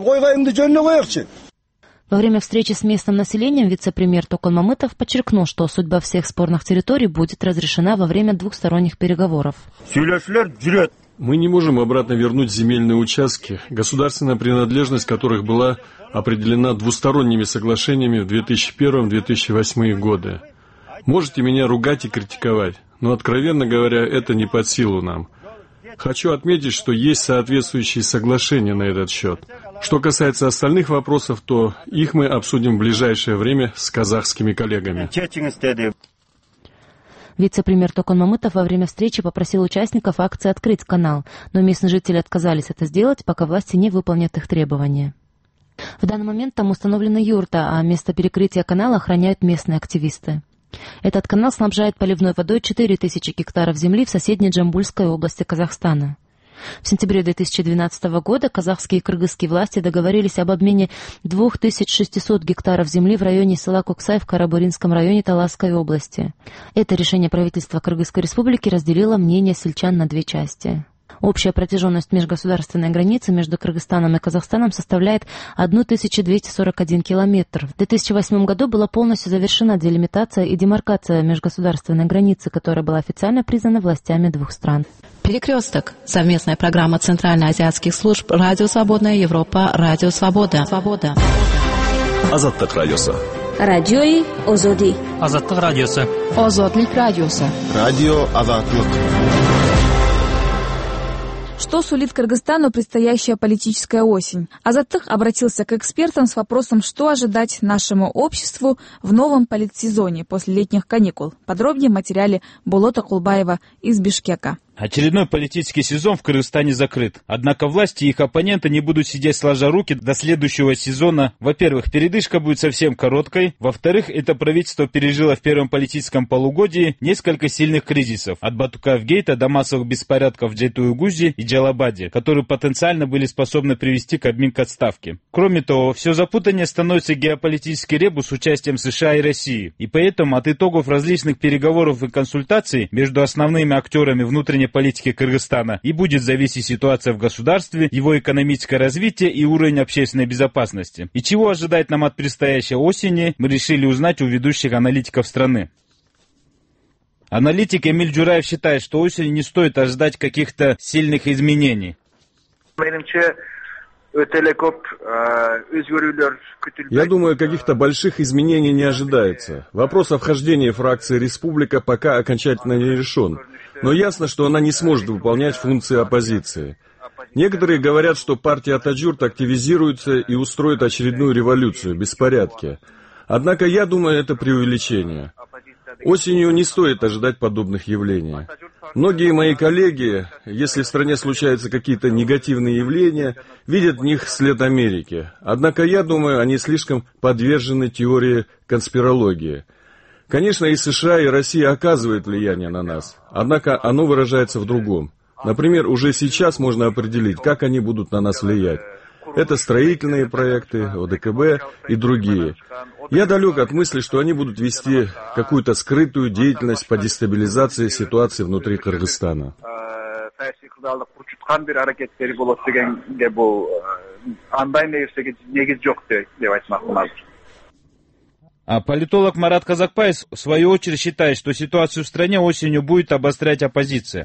Во время встречи с местным населением вице-премьер Токон Мамытов подчеркнул, что судьба всех спорных территорий будет разрешена во время двухсторонних переговоров. Мы не можем обратно вернуть земельные участки, государственная принадлежность которых была определена двусторонними соглашениями в две тысячи первом — две тысячи восьмом годы. Можете меня ругать и критиковать, но, откровенно говоря, это не под силу нам. Хочу отметить, что есть соответствующие соглашения на этот счет. Что касается остальных вопросов, то их мы обсудим в ближайшее время с казахскими коллегами. Вице-премьер Токон Мамытов во время встречи попросил участников акции открыть канал, но местные жители отказались это сделать, пока власти не выполнят их требования. В данный момент там установлена юрта, а место перекрытия канала охраняют местные активисты. Этот канал снабжает поливной водой четыре тысячи гектаров земли в соседней Джамбульской области Казахстана. В сентябре две тысячи двенадцатого года казахские и кыргызские власти договорились об обмене две тысячи шестьсот гектаров земли в районе села Коксай в Карабуринском районе Таласской области. Это решение правительства Кыргызской республики разделило мнение сельчан на две части. Общая протяженность межгосударственной границы между Кыргызстаном и Казахстаном составляет тысячу двести сорок один километр. В две тысячи восьмом году была полностью завершена делимитация и демаркация межгосударственной границы, которая была официально признана властями двух стран. Перекресток. Совместная программа Центральноазиатских служб «Радио Свободная Европа», «Радио Свобода». Свобода. Азаттык радиосы. Радиои Озоди. Азаттык радиосы. Озодлик радиосы. Радио Азаттык. Что сулит Кыргызстану предстоящая политическая осень? Азаттык обратился к экспертам с вопросом, что ожидать нашему обществу в новом политсезоне после летних каникул. Подробнее в материале Болота Кулбаева из Бишкека. Очередной политический сезон в Кыргызстане закрыт. Однако власти и их оппоненты не будут сидеть сложа руки до следующего сезона. Во-первых, передышка будет совсем короткой. Во-вторых, это правительство пережило в первом политическом полугодии несколько сильных кризисов. От Батукаев-гейта до массовых беспорядков в Джейтуюгузе и Джалабаде, которые потенциально были способны привести к обмен к отставке. Кроме того, все запутаннее становится геополитический ребус с участием США и России. И поэтому от итогов различных переговоров и консультаций между основными актерами внутренней политики Кыргызстана и будет зависеть ситуация в государстве, его экономическое развитие и уровень общественной безопасности. И чего ожидать нам от предстоящей осени, мы решили узнать у ведущих аналитиков страны. Аналитик Эмиль Джураев считает, что осенью не стоит ожидать каких-то сильных изменений. Я думаю, каких-то больших изменений не ожидается. Вопрос о вхождении фракции «Республика» пока окончательно не решен. Но ясно, что она не сможет выполнять функции оппозиции. Некоторые говорят, что партия Атаджурт активизируется и устроит очередную революцию, беспорядки. Однако я думаю, это преувеличение. Осенью не стоит ожидать подобных явлений. Многие мои коллеги, если в стране случаются какие-то негативные явления, видят в них след Америки. Однако я думаю, они слишком подвержены теории конспирологии. Конечно, и США, и Россия оказывают влияние на нас, однако оно выражается в другом. Например, уже сейчас можно определить, как они будут на нас влиять. Это строительные проекты, О Дэ Ка Бэ и другие. Я далек от мысли, что они будут вести какую-то скрытую деятельность по дестабилизации ситуации внутри Кыргызстана. А политолог Марат Казакбаев в свою очередь считает, что ситуацию в стране осенью будет обострять оппозиция.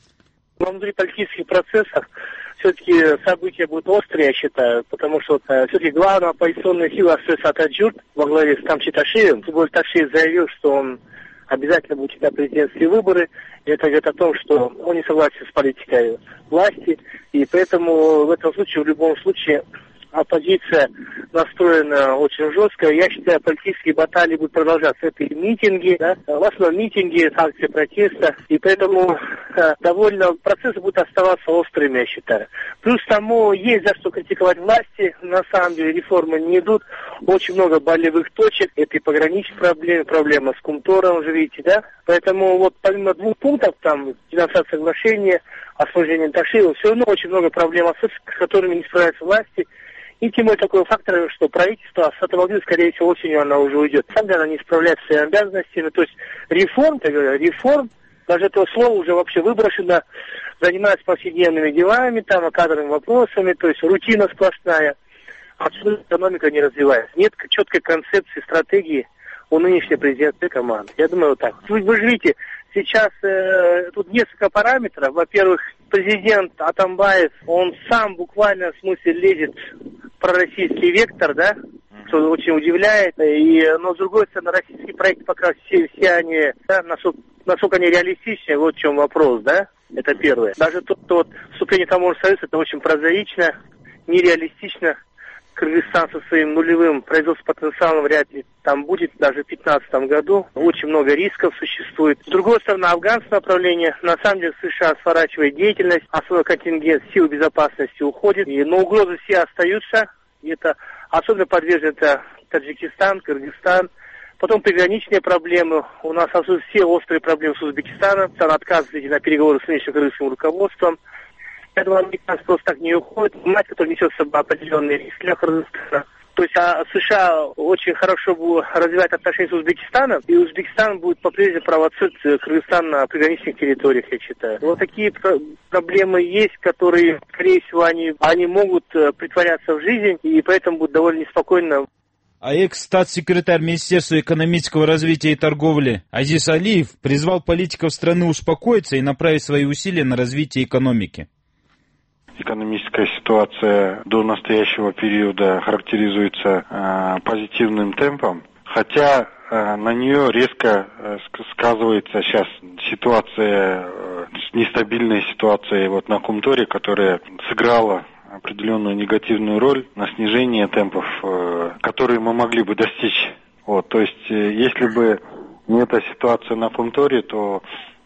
Внутри политических процессов все-таки события будут острые, я считаю, потому что э, все-таки главная оппозиционная сила остается Атаджурт во главе с Камчи Ташиевым. Тем более Ташиев заявил, что он обязательно будет на президентские выборы. И это говорит о том, что он не согласен с политикой власти. И поэтому в этом случае, в любом случае, оппозиция настроена очень жестко. Я считаю, политические баталии будут продолжаться. Это и митинги, да, в основном митинги, акции протеста. И поэтому э, довольно процессы будут оставаться острыми, я считаю. Плюс тому есть за что критиковать власти. На самом деле реформы не идут. Очень много болевых точек. Это и пограничные проблемы, проблема с Кумтором, уже видите, да. Поэтому вот помимо двух пунктов, там, денонсация соглашения, освобождение Ташиева, все равно очень много проблем, с которыми не справляются власти. И тем более такой фактор, что правительство с этой волны, скорее всего, осенью она уже уйдет. Сам она не справляется с своими обязанностями. То есть реформ, так говоря, реформ, даже этого слова уже вообще выброшено, занимается повседневными делами, там, кадровыми вопросами, то есть рутина сплошная. Отсюда экономика не развивается. Нет четкой концепции, стратегии у нынешней президентской команды. Я думаю, вот так. Вы, вы же видите, сейчас э, тут несколько параметров. Во-первых, президент Атамбаев, он сам буквально в смысле лезет в пророссийский вектор, да, что очень удивляет. И, но с другой стороны, российские проекты пока все, все они, да, насколько, насколько они реалистичны, вот в чем вопрос, да, это первое. Даже тот, кто вот, вступление в таможенный союз, это очень прозаично, нереалистично. Кыргызстан со своим нулевым производственным потенциалом вряд ли там будет даже в две тысячи пятнадцатом году. Очень много рисков существует. С другой стороны, афганское направление. На самом деле США сворачивает деятельность, основной контингент сил безопасности уходит. И, но угрозы все остаются. И это особенно подвержен это Таджикистан, Кыргызстан. Потом приграничные проблемы. У нас отсутствуют все острые проблемы с Узбекистаном. Стран отказывается на переговоры с нынешним кыргызским руководством. Я думаю, американцы просто так не уходят. Мать, которая несет с собой определенные риски для Кыргызстана. То есть а США очень хорошо будут развивать отношения с Узбекистаном, и Узбекистан будет по-прежнему провоцировать Кыргызстан на приграничных территориях, я считаю. Вот такие проблемы есть, которые, скорее всего, они, они могут притворяться в жизнь, и поэтому будет довольно неспокойно. А экс-статс-секретарь Министерства экономического развития и торговли Азиз Алиев призвал политиков страны успокоиться и направить свои усилия на развитие экономики. Экономическая ситуация до настоящего периода характеризуется э, позитивным темпом, хотя э, на нее резко э, сказывается сейчас ситуация, э, нестабильная ситуация вот на Кумторе, которая сыграла определенную негативную роль на снижение темпов, э, которые мы могли бы достичь. Вот, то есть, э, если бы не эта ситуация на Кумторе, то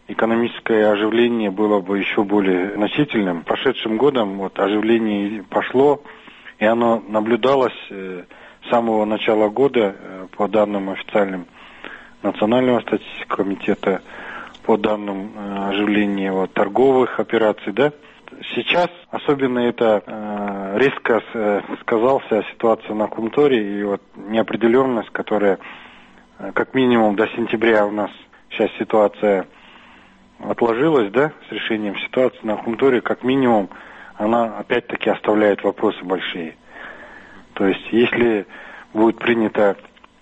экономическое оживление было бы еще более значительным. Прошедшим годом вот оживление пошло, и оно наблюдалось с самого начала года по данным официальным Национального статистического комитета, по данным оживления вот, торговых операций, да. Сейчас особенно это э, резко с, сказался ситуация на Хунторе и вот неопределенность, которая э, как минимум до сентября у нас сейчас ситуация отложилась, да, с решением ситуации на Хунторе, как минимум она опять-таки оставляет вопросы большие. То есть если будет принято,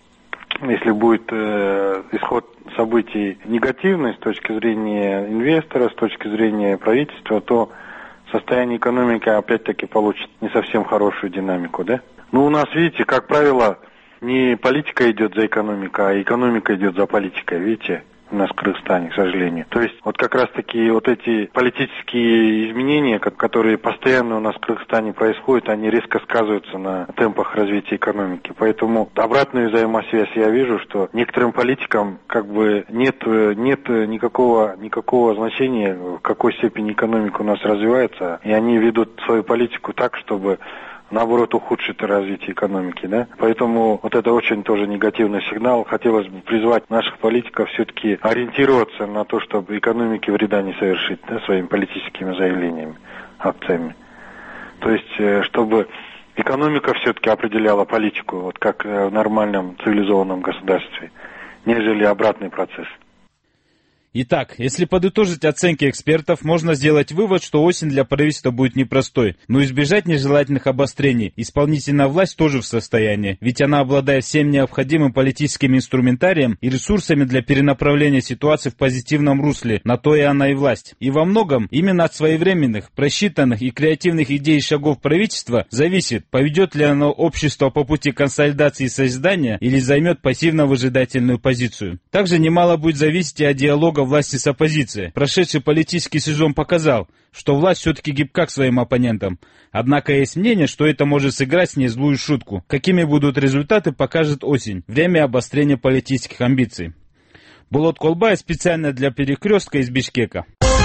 если будет э, исход событий негативный с точки зрения инвестора, с точки зрения правительства, то состояние экономики опять-таки получит не совсем хорошую динамику, да? Ну, у нас, видите, как правило, не политика идет за экономикой, а экономика идет за политикой, видите, у нас в Кыргызстане, к сожалению. То есть, вот как раз-таки вот эти политические изменения, которые постоянно у нас в Кыргызстане происходят, они резко сказываются на темпах развития экономики. Поэтому обратную взаимосвязь я вижу, что некоторым политикам как бы нет, нет никакого, никакого значения, в какой степени экономика у нас развивается, и они ведут свою политику так, чтобы наоборот ухудшит развитие экономики, да. Поэтому вот это очень тоже негативный сигнал. Хотелось бы призвать наших политиков все-таки ориентироваться на то, чтобы экономике вреда не совершить, да, своими политическими заявлениями, акциями. То есть, чтобы экономика все-таки определяла политику, вот как в нормальном цивилизованном государстве, нежели обратный процесс. Итак, если подытожить оценки экспертов, можно сделать вывод, что осень для правительства будет непростой, но избежать нежелательных обострений исполнительная власть тоже в состоянии, ведь она обладает всем необходимым политическим инструментарием и ресурсами для перенаправления ситуации в позитивном русле, на то и она и власть. И во многом именно от своевременных, просчитанных и креативных идей и шагов правительства зависит, поведет ли оно общество по пути консолидации и созидания или займет пассивно-выжидательную позицию. Также немало будет зависеть и от диалога власти с оппозицией. Прошедший политический сезон показал, что власть все-таки гибка к своим оппонентам. Однако есть мнение, что это может сыграть с ней злую шутку. Какими будут результаты, покажет осень. Время обострения политических амбиций. Болот Колбай специально для Перекрестка из Бишкека.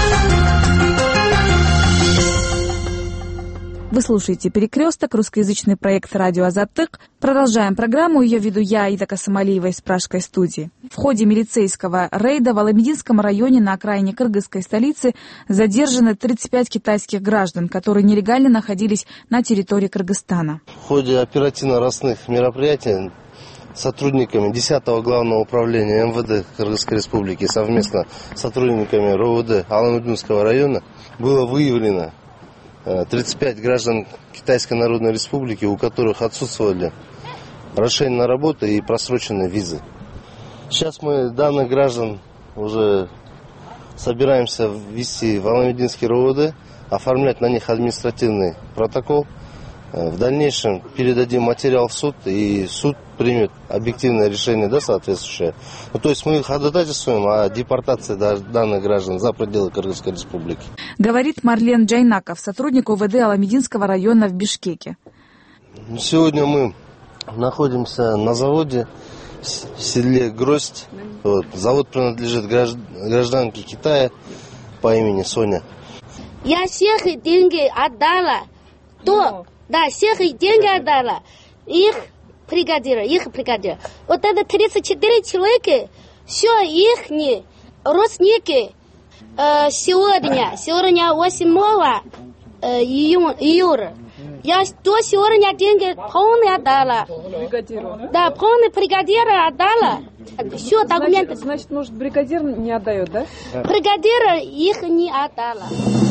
Вы слушаете «Перекресток», русскоязычный проект «Радио Азаттык». Продолжаем программу. Ее веду я, Аида Касымалиева из Пражской студии. В ходе милицейского рейда в Аламединском районе на окраине кыргызской столицы задержаны тридцать пять китайских граждан, которые нелегально находились на территории Кыргызстана. В ходе оперативно-розыскных мероприятий сотрудниками десятого главного управления эм вэ дэ Кыргызской республики совместно с сотрудниками эр о вэ дэ Аламединского района было выявлено тридцать пять граждан Китайской Народной Республики, у которых отсутствовали разрешение на работу и просроченные визы. Сейчас мы данных граждан уже собираемся ввести в Аламединский эр о вэ дэ, оформлять на них административный протокол. В дальнейшем передадим материал в суд, и суд примет объективное решение, да, соответствующее. Ну, то есть мы ходатайствуем о депортации данных граждан за пределы Кыргызской республики. Говорит Марлен Джайнаков, сотрудник о вэ дэ Аламединского района в Бишкеке. Сегодня мы находимся на заводе в селе Гроздь. Вот. Завод принадлежит гражданке Китая по имени Соня. Я всех деньги отдала. То, да, всех деньги отдала. Их бригадира, их бригадира. Вот это тридцать четыре человека, все их родственники. Э, сегодня, сегодня восьмого э, июля. Я до сегодня деньги полные отдала. Бригадиру? Да, полный бригадира отдала. Все документы. Значит, значит, может, бригадир не отдает, да? Бригадира их не отдала.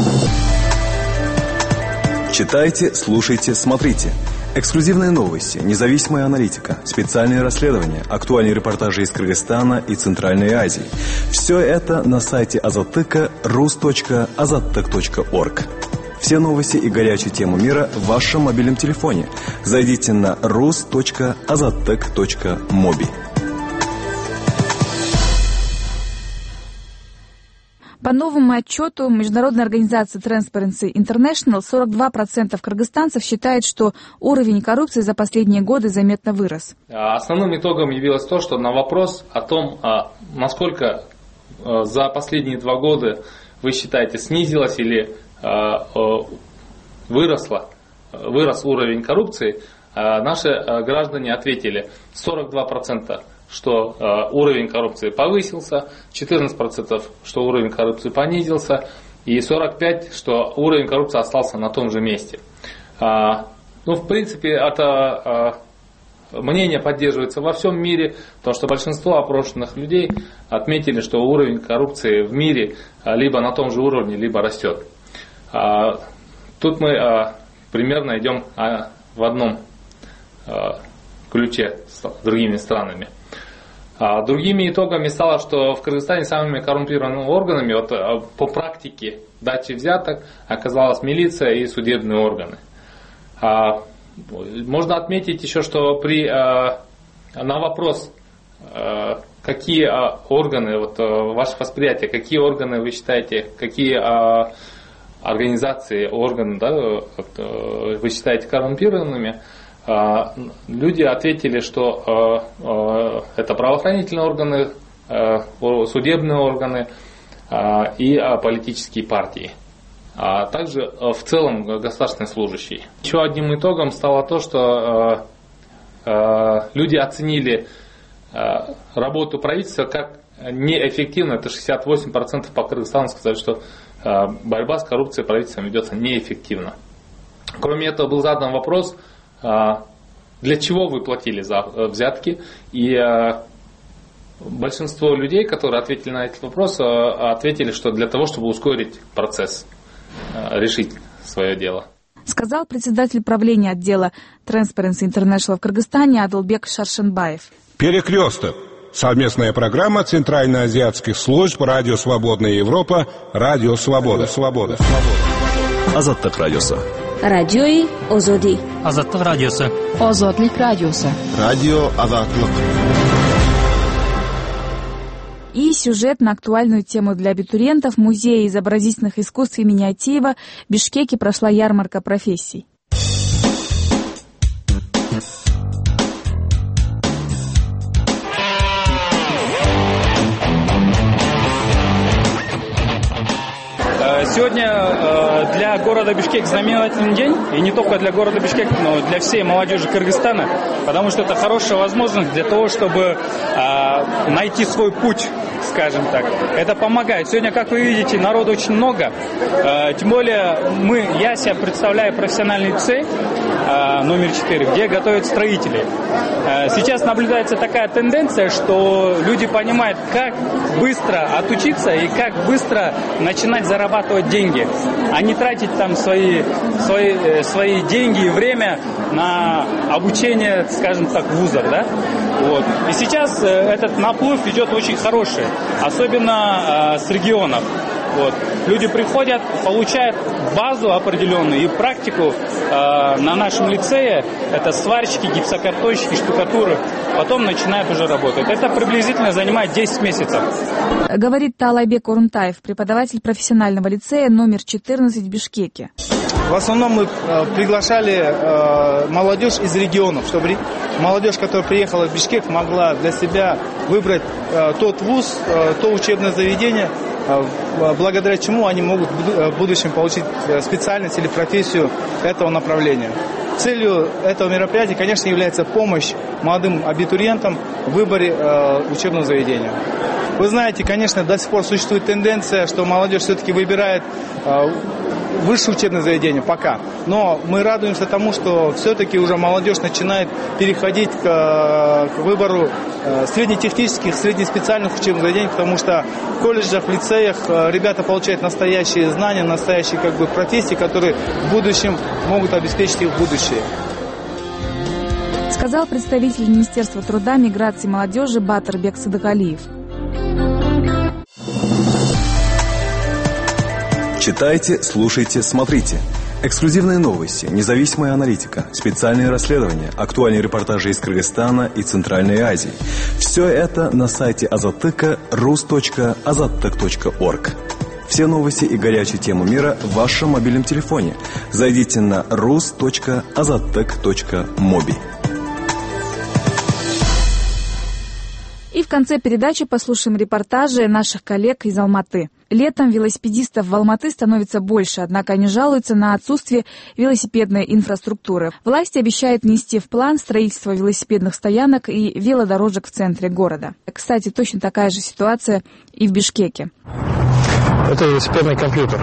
Читайте, слушайте, смотрите. Эксклюзивные новости, независимая аналитика, специальные расследования, актуальные репортажи из Кыргызстана и Центральной Азии. Все это на сайте Азаттыка рус точка азаттык точка орг. Все новости и горячие темы мира в вашем мобильном телефоне. Зайдите на рус точка азаттык точка моби. По новому отчету международной организации Transparency International, сорок два процента кыргызстанцев считают, что уровень коррупции за последние годы заметно вырос. Основным итогом явилось то, что на вопрос о том, насколько за последние два года, вы считаете, снизилась или выросла, вырос уровень коррупции, наши граждане ответили сорок два процента, что уровень коррупции повысился, четырнадцать процентов, что уровень коррупции понизился, и сорок пять процентов, что уровень коррупции остался на том же месте. Ну, в принципе, это мнение поддерживается во всем мире, потому что большинство опрошенных людей отметили, что уровень коррупции в мире либо на том же уровне, либо растет. Тут мы примерно идем в одном ключе с другими странами. Другими итогами стало, что в Кыргызстане самыми коррумпированными органами вот, по практике дачи взяток оказалась милиция и судебные органы. Можно отметить еще, что при, на вопрос, какие органы, вот, ваше восприятие, какие органы вы считаете, какие организации, органы, да, вы считаете коррумпированными, люди ответили, что это правоохранительные органы, судебные органы и политические партии, а также в целом государственные служащие. Еще одним итогом стало то, что люди оценили работу правительства как неэффективно. Это шестьдесят восемь процентов по Кыргызстану сказали, что борьба с коррупцией правительством ведется неэффективно. Кроме этого, был задан вопрос, для чего вы платили за взятки, и большинство людей, которые ответили на этот вопрос, ответили, что для того, чтобы ускорить процесс, решить свое дело. Сказал председатель правления отдела Transparency International в Кыргызстане Адылбек Шаршенбаев. Перекресток. Совместная программа Центральноазиатских служб Радио Свободная Европа, Радио Свобода. Свобода. Азаттык радиосы. Радиои Озоди. Азаттык радиосы. Озодлик радиосы. Радио Азатлык. И сюжет на актуальную тему для абитуриентов. В Музее изобразительных искусств имени Атиева в Бишкеке прошла ярмарка профессий. Сегодня для города Бишкек знаменательный день, и не только для города Бишкек, но для всей молодежи Кыргызстана, потому что это хорошая возможность для того, чтобы найти свой путь, скажем так. Это помогает. Сегодня, как вы видите, народу очень много, тем более мы, я себя представляю профессиональный лицей номер четыре, где готовят строители. Сейчас наблюдается такая тенденция, что люди понимают, как быстро отучиться и как быстро начинать зарабатывать деньги, а не тратить там свои, свои, свои деньги и время на обучение, скажем так, в вузах, да? Вот. И сейчас этот наплыв идет очень хороший, особенно с регионов. Вот. Люди приходят, получают базу определенную и практику э, на нашем лицее. Это сварщики, гипсокартонщики, штукатуры. Потом начинают уже работать. Это приблизительно занимает десять месяцев. Говорит Таалайбек Орунтаев, преподаватель профессионального лицея номер четырнадцать в Бишкеке. В основном мы э, приглашали э, молодежь из регионов, чтобы молодежь, которая приехала в Бишкек, могла для себя выбрать э, тот вуз, э, то учебное заведение, э, благодаря чему они могут в будущем получить специальность или профессию этого направления. Целью этого мероприятия, конечно, является помощь молодым абитуриентам в выборе э, учебного заведения. Вы знаете, конечно, до сих пор существует тенденция, что молодежь все-таки выбирает э, высшее учебное заведение пока. Но мы радуемся тому, что все-таки уже молодежь начинает переходить к, к выбору э, среднетехнических, среднеспециальных учебных заведений, потому что в колледжах, в лицеях э, ребята получают настоящие знания, настоящие как бы профессии, которые в будущем могут обеспечить их будущее. Сказал представитель Министерства труда, миграции и молодежи Батырбек Садыгалиев. Читайте, слушайте, смотрите. Эксклюзивные новости, независимая аналитика, специальные расследования, актуальные репортажи из Кыргызстана и Центральной Азии. Все это на сайте Азаттыка рус точка азаттык точка орг. Все новости и горячие темы мира в вашем мобильном телефоне. Зайдите на рус точка азаттык точка моби. И в конце передачи послушаем репортажи наших коллег из Алматы. Летом велосипедистов в Алматы становится больше, однако они жалуются на отсутствие велосипедной инфраструктуры. Власти обещают внести в план строительство велосипедных стоянок и велодорожек в центре города. Кстати, точно такая же ситуация и в Бишкеке. Это велосипедный компьютер.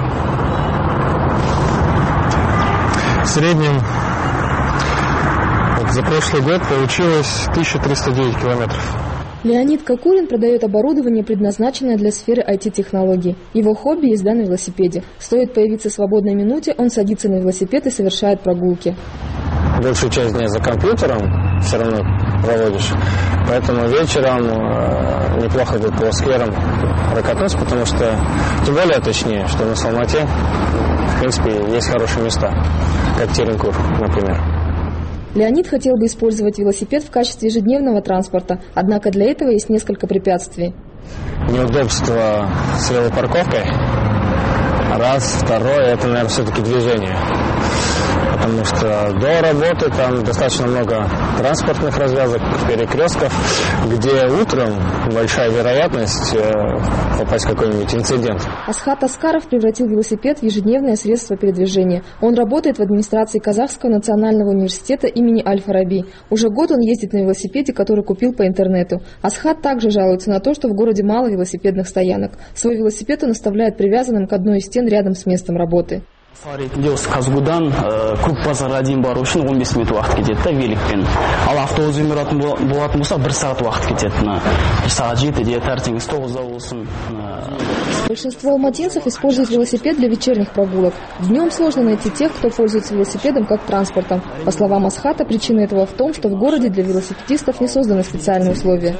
В среднем вот за прошлый год получилось тысяча триста девять километров. Леонид Кокурин продает оборудование, предназначенное для сферы ай ти-технологий. Его хобби – езда на велосипеде. Стоит появиться в свободной минуте, он садится на велосипед и совершает прогулки. Большую часть дня за компьютером все равно проводишь, поэтому вечером э, неплохо будет по скверам прокатнуться, потому что, тем более точнее, что на Салмате, в принципе, есть хорошие места, как Теренкур, например. Леонид хотел бы использовать велосипед в качестве ежедневного транспорта, однако для этого есть несколько препятствий. Неудобство с велопарковкой. Раз, второе, это, наверное, все-таки движение. Потому что до работы там достаточно много транспортных развязок, перекрестков, где утром большая вероятность попасть в какой-нибудь инцидент. Асхат Аскаров превратил велосипед в ежедневное средство передвижения. Он работает в администрации Казахского национального университета имени Аль-Фараби. Уже год он ездит на велосипеде, который купил по интернету. Асхат также жалуется на то, что в городе мало велосипедных стоянок. Свой велосипед он оставляет привязанным к одной из стен рядом с местом работы. ретінде осы Казгудан клуб базарға дейін бару үшін он бес минут уақыт кетеді да великпен. Ал автобуспен баратын болатын болса бір сағат уақыт кетеді. бір сағат жетіде, таңертеңгі тоғызда болсын. Большинство алматинцев используют велосипед для вечерних прогулок. Днем сложно найти тех, кто пользуется велосипедом как транспортом. По словам Асхата, причина этого в том, что в городе для велосипедистов не созданы специальные условия.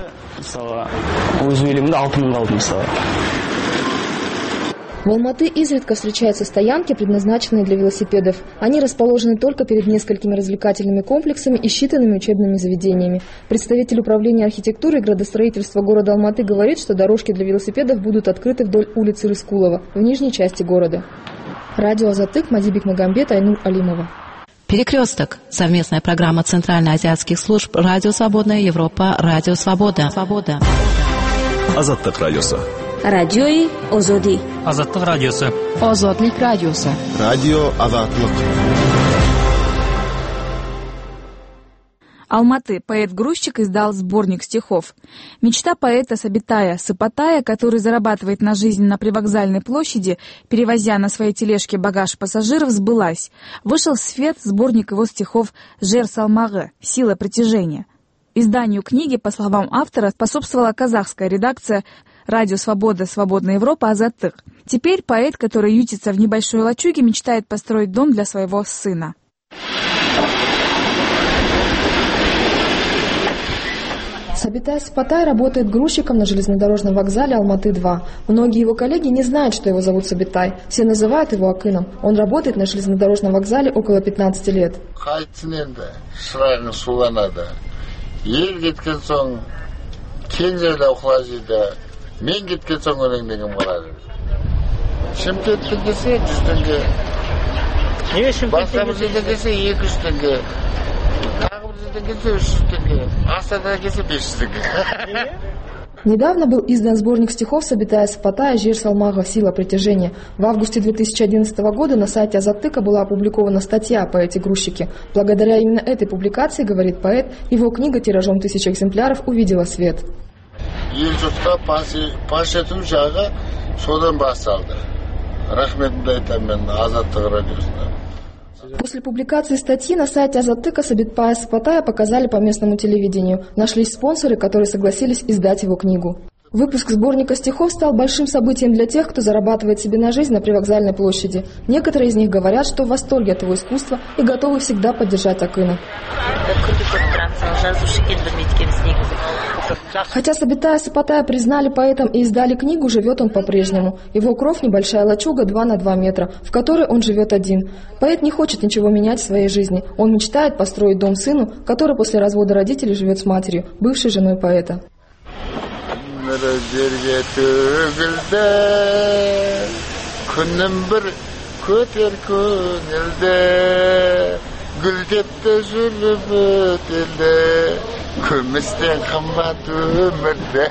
В Алматы изредка встречаются стоянки, предназначенные для велосипедов. Они расположены только перед несколькими развлекательными комплексами и считанными учебными заведениями. Представитель управления архитектуры и градостроительства города Алматы говорит, что дорожки для велосипедов будут открыты вдоль улицы Рыскулова, в нижней части города. Радио Азатык, Мадибек Магомбет, Айнур Алимова. Перекресток. Совместная программа Центральноазиатских служб «Радио Свободная Европа», «Радио Свобода». Свобода. Азаттык радиосы. Радиои Озоди. Азаттык радиосы. Озодлик радиосы. Радио Азаттык. Алматы. Поэт-грузчик издал сборник стихов. Мечта поэта Сабитая Сыпатая, который зарабатывает на жизнь на привокзальной площади, перевозя на своей тележке багаж пассажиров, сбылась. Вышел в свет сборник его стихов «Жер Салмагы» — «Сила притяжения». Изданию книги, по словам автора, способствовала казахская редакция «Радио Свобода. Свободная Европа» Азаттык. Теперь поэт, который ютится в небольшой лачуге, мечтает построить дом для своего сына. Сабитай Сыпатай работает грузчиком на железнодорожном вокзале Алматы-два. Многие его коллеги не знают, что его зовут Сабитай. Все называют его Акыном. Он работает на железнодорожном вокзале около пятнадцати лет. Мен кеткен соң өлеңдеген болады. Шымкентке десе жүз теңге. Басқа бір жерде десе екі жүз теңге. Тағы бір жерде келсе үш жүз теңге. Астанаға келсе бес жүз теңге. Недавно был издан сборник стихов Сабитая Сыпатая «Жер Салмага. Сила притяжения». В августе две тысячи одиннадцатого года на сайте Азаттыка была опубликована статья о поэте-грузчике. Благодаря именно этой публикации, говорит поэт, его книга тиражом тысяч экземпляров увидела свет. Ел жұртқа паш ету жағы содан басталды. Рахметімді айтамын мен Азаттық радиосына. После публикации статьи на сайте Азаттыка Сабитая Сыпатая показали по местному телевидению. Нашлись спонсоры, которые согласились издать его книгу. Выпуск сборника стихов стал большим событием для тех, кто зарабатывает себе на жизнь на привокзальной площади. Некоторые из них говорят, что в восторге от его искусства и готовы всегда поддержать Акына. Хотя Сабитая Сыпатая признали поэтом и издали книгу, живет он по-прежнему. Его кров — небольшая лачуга два на два метра, в которой он живет один. Поэт не хочет ничего менять в своей жизни. Он мечтает построить дом сыну, который после развода родителей живет с матерью, бывшей женой поэта. Күмістен қымбат өмірді.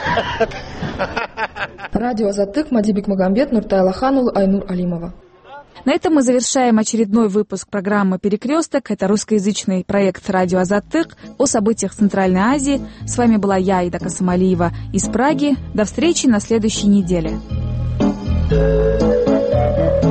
Радио Азаттык, Мади Бекмагамбет, Нуртай Аллаханул, Айнур Алимова. На этом мы завершаем очередной выпуск программы «Перекресток». Это русскоязычный проект «Радио Азаттык» о событиях Центральной Азии. С вами была я, Ида Касамалиева, из Праги. До встречи на следующей неделе.